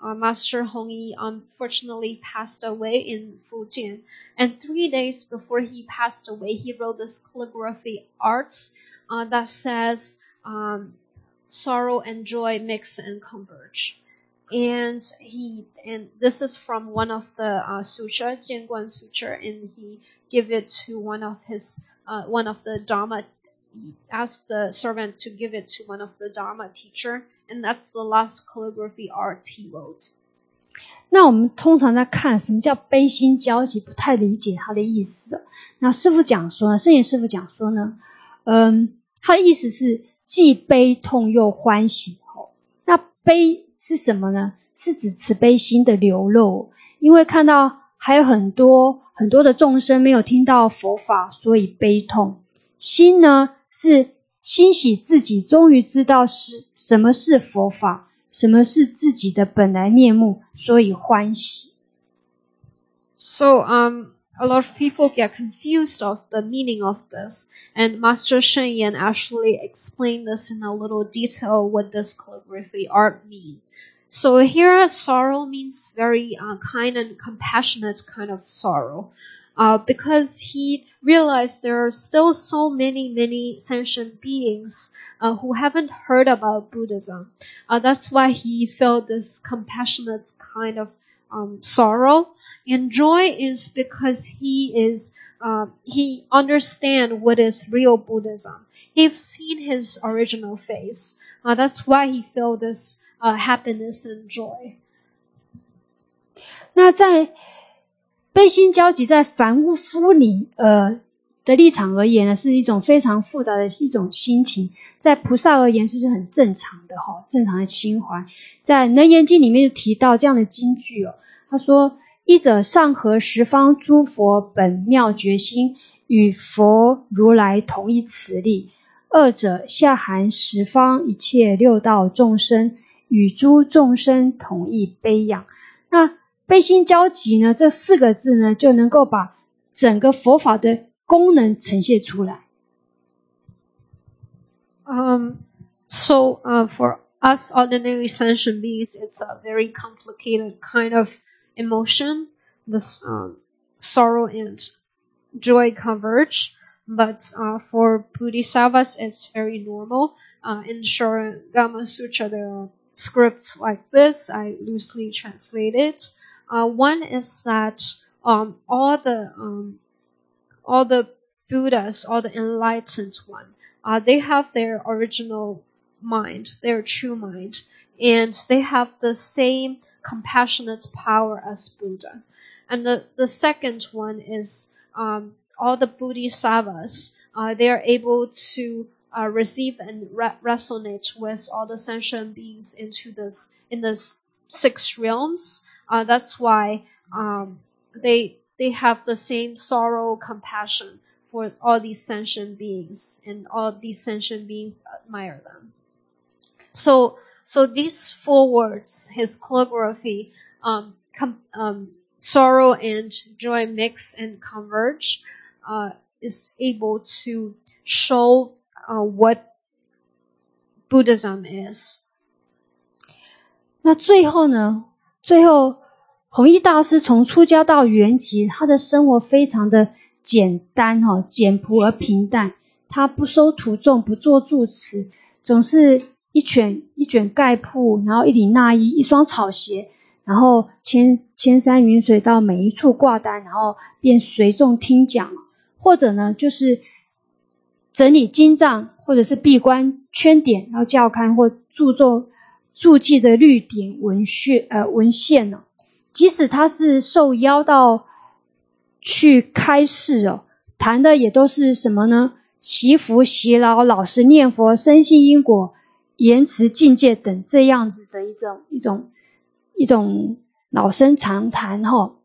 uh, Master Hongyi unfortunately passed away in Fujian. And three days before he passed away, he wrote this calligraphy arts uh, that says, um, sorrow and joy mix and converge. And he and this is from one of the uh, sutra, Jianguan Sutra, and he give it to one of his uh, one of the Dharma. He asked the servant to give it to one of the Dharma teacher, and that's the last calligraphy art he wrote. 那我们通常在看什么叫悲心交集，不太理解它的意思。那师父讲说呢，圣严师父讲说呢，嗯，他的意思是既悲痛又欢喜。那悲是什么呢？是指慈悲心的流露，因为看到还有很多很多的众生没有听到佛法，所以悲痛。心呢，是欣喜自己终于知道是什么是佛法，什么是自己的本来面目，所以欢喜。 So, um, a lot of people get confused of the meaning of this, and Master Shen Yan actually explained this in a little detail what this calligraphy art means. So here, sorrow means very uh, kind and compassionate kind of sorrow, uh, because he realized there are still so many, many sentient beings uh, who haven't heard about Buddhism. Uh, that's why he felt this compassionate kind of um, sorrow. And joy is because he is uh, he understands what is real Buddhism. He's seen his original face. Uh, that's why he felt this uh, happiness and joy. 那在悲心交集，在凡夫夫里呃的立场而言呢，是一种非常复杂的一种心情。在菩萨而言，就是很正常的哈，正常的心怀。在《楞严经》里面就提到这样的金句哦，他说：一者上合十方诸佛本妙觉心，与佛如来同一慈力；二者下含十方一切六道众生，与诸众生同一悲仰。那悲心交集呢，这四个字呢，就能够把整个佛法的功能呈现出来。 Um, so uh, for us ordinary sentient beings, it's a very complicated kind of emotion. This um, sorrow and joy converge, but uh, for Bodhisattvas, it's very normal. Uh, in Shurangama Sutra, there are scripts like this. I loosely translate it. Uh, one is that um, all the um, all the Buddhas, all the enlightened one, uh, they have their original mind, their true mind, and they have the same compassionate power as Buddha. And the, the second one is um, all the Bodhisattvas, uh, they are able to uh, receive and re- resonate with all the sentient beings into this in the six realms. Uh, that's why um, they they have the same sorrow, compassion for all these sentient beings, and all these sentient beings admire them. So, so these four words, his calligraphy, um, com- um, sorrow and joy mix and converge, uh, is able to show uh, what Buddhism is. 那最后呢？最后，弘一大师从出家到圆寂，他的生活非常的简单哈，简朴而平淡。他不收徒众，不做住持，总是一卷一卷盖铺，然后一领纳衣，一双草鞋，然后千千山云水到每一处挂单，然后便随众听讲，或者呢就是整理经藏，或者是闭关圈点，然后校勘或注重注记的律典文献呃文献呢、哦，即使他是受邀到去开示哦，谈的也都是什么呢？习福、习劳、老实念佛、深信因果、言辞境界等这样子的一种一种一种老生常谈哈、哦。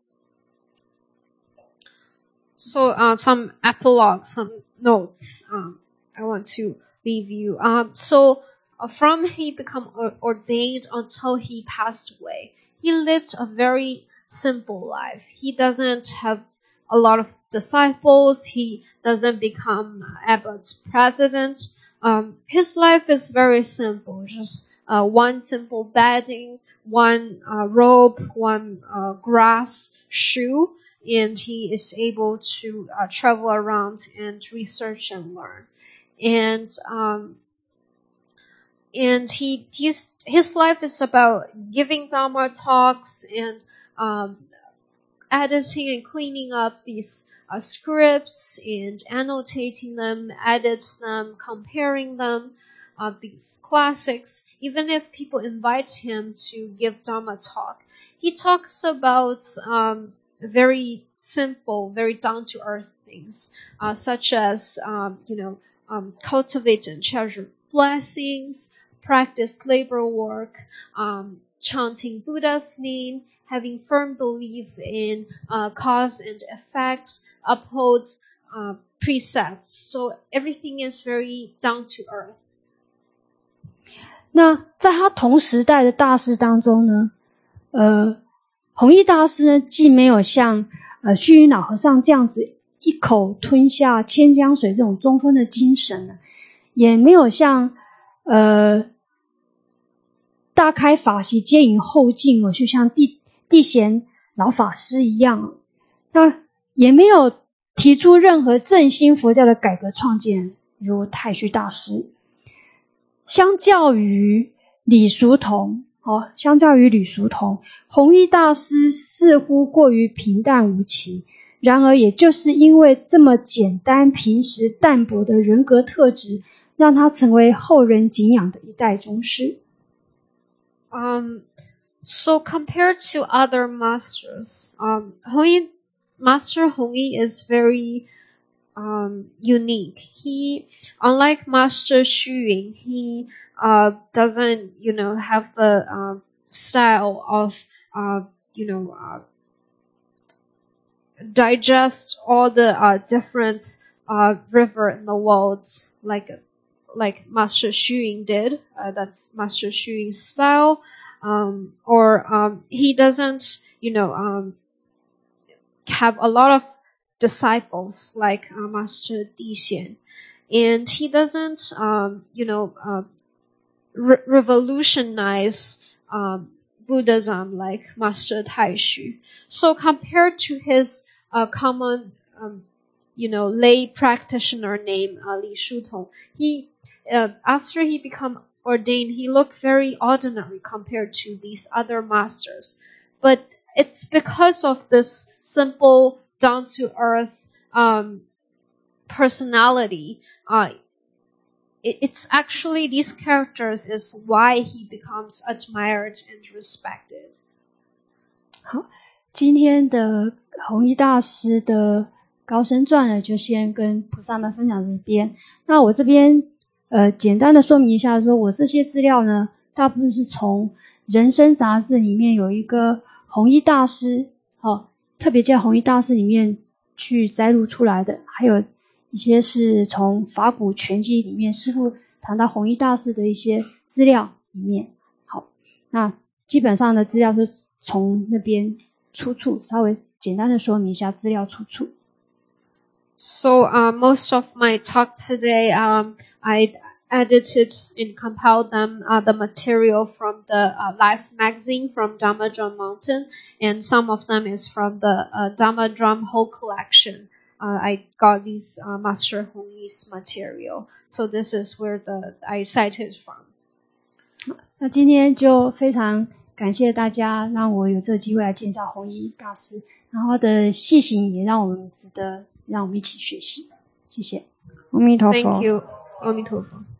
So uh, some epilogue, some notes um, I want to leave you. Um, so uh, from he become ordained until he passed away, he lived a very simple life. He doesn't have a lot of disciples. He doesn't become Abbott's president. Um, his life is very simple, just uh, one simple bedding, one uh, robe, one uh, grass shoe, and he is able to uh, travel around and research and learn. And um, and he his his life is about giving Dharma talks and um, editing and cleaning up these uh, scripts and annotating them, edits them, comparing them, uh, these classics. Even if people invite him to give Dharma talk, he talks about um, very simple, very down-to-earth things, uh, such as um, you know um, cultivate and treasure blessings, practice labor work, um, chanting Buddha's name, having firm belief in uh, cause and effect, uphold uh, precepts. So everything is very down to earth. 那在他同时代的大师当中呢，呃，弘一大师呢，既没有像呃虚云老和尚这样子一口吞下千江水这种中分的精神呢，也没有像呃大开法喜接引后进哦，就像地地贤老法师一样，那也没有提出任何振兴佛教的改革创建，如太虚大师。相较于李叔同，哦，相较于李叔同，弘一大师似乎过于平淡无奇。然而，也就是因为这么简单、平实、淡泊的人格特质，让他成为后人敬仰的一代宗师。 Um, so compared to other masters, um, Hongyi, Master Hongyi is very um, unique. He, unlike Master Xu Yun, he uh, doesn't, you know, have the uh, style of, uh, you know, uh, digest all the uh, different uh, river in the world like like Master Xu Yun did. Uh, that's Master Xu Yun's style. Um, or um, he doesn't, you know, um, have a lot of disciples like uh, Master Di Xian. And he doesn't, um, you know, uh, re- revolutionize um, Buddhism like Master Taixu. So compared to his uh, common, um, you know, lay practitioner named uh, Li Shutong, he, uh, after he became ordained, he looked very ordinary compared to these other masters. But it's because of this simple, down-to-earth um, personality. Uh, it, it's actually these characters is why he becomes admired and respected. 好，今天的弘一大师的高僧传呢，就先跟菩萨们分享到这边。那我这边呃简单的说明一下，说我这些资料呢，大部分是从人生杂志里面有一个弘一大师，哦，特别叫弘一大师里面去摘录出来的，还有一些是从法古全集里面师父谈到弘一大师的一些资料里面。好，那基本上的资料是从那边出处，稍微简单的说明一下资料出处。 So uh, most of my talk today, um, I edited and compiled them, uh, the material from the uh, Life magazine from Dharma Drum Mountain, and some of them is from the uh, Dharma Drum whole collection. Uh, I got these uh, Master Hongyi's material, so this is where the I cited from. 那今天就非常感谢大家让我有这个机会来介绍弘一大师，然后他的细行也让我们值得让我们一起学习。谢谢。阿弥陀佛。 Thank you. 阿弥陀佛。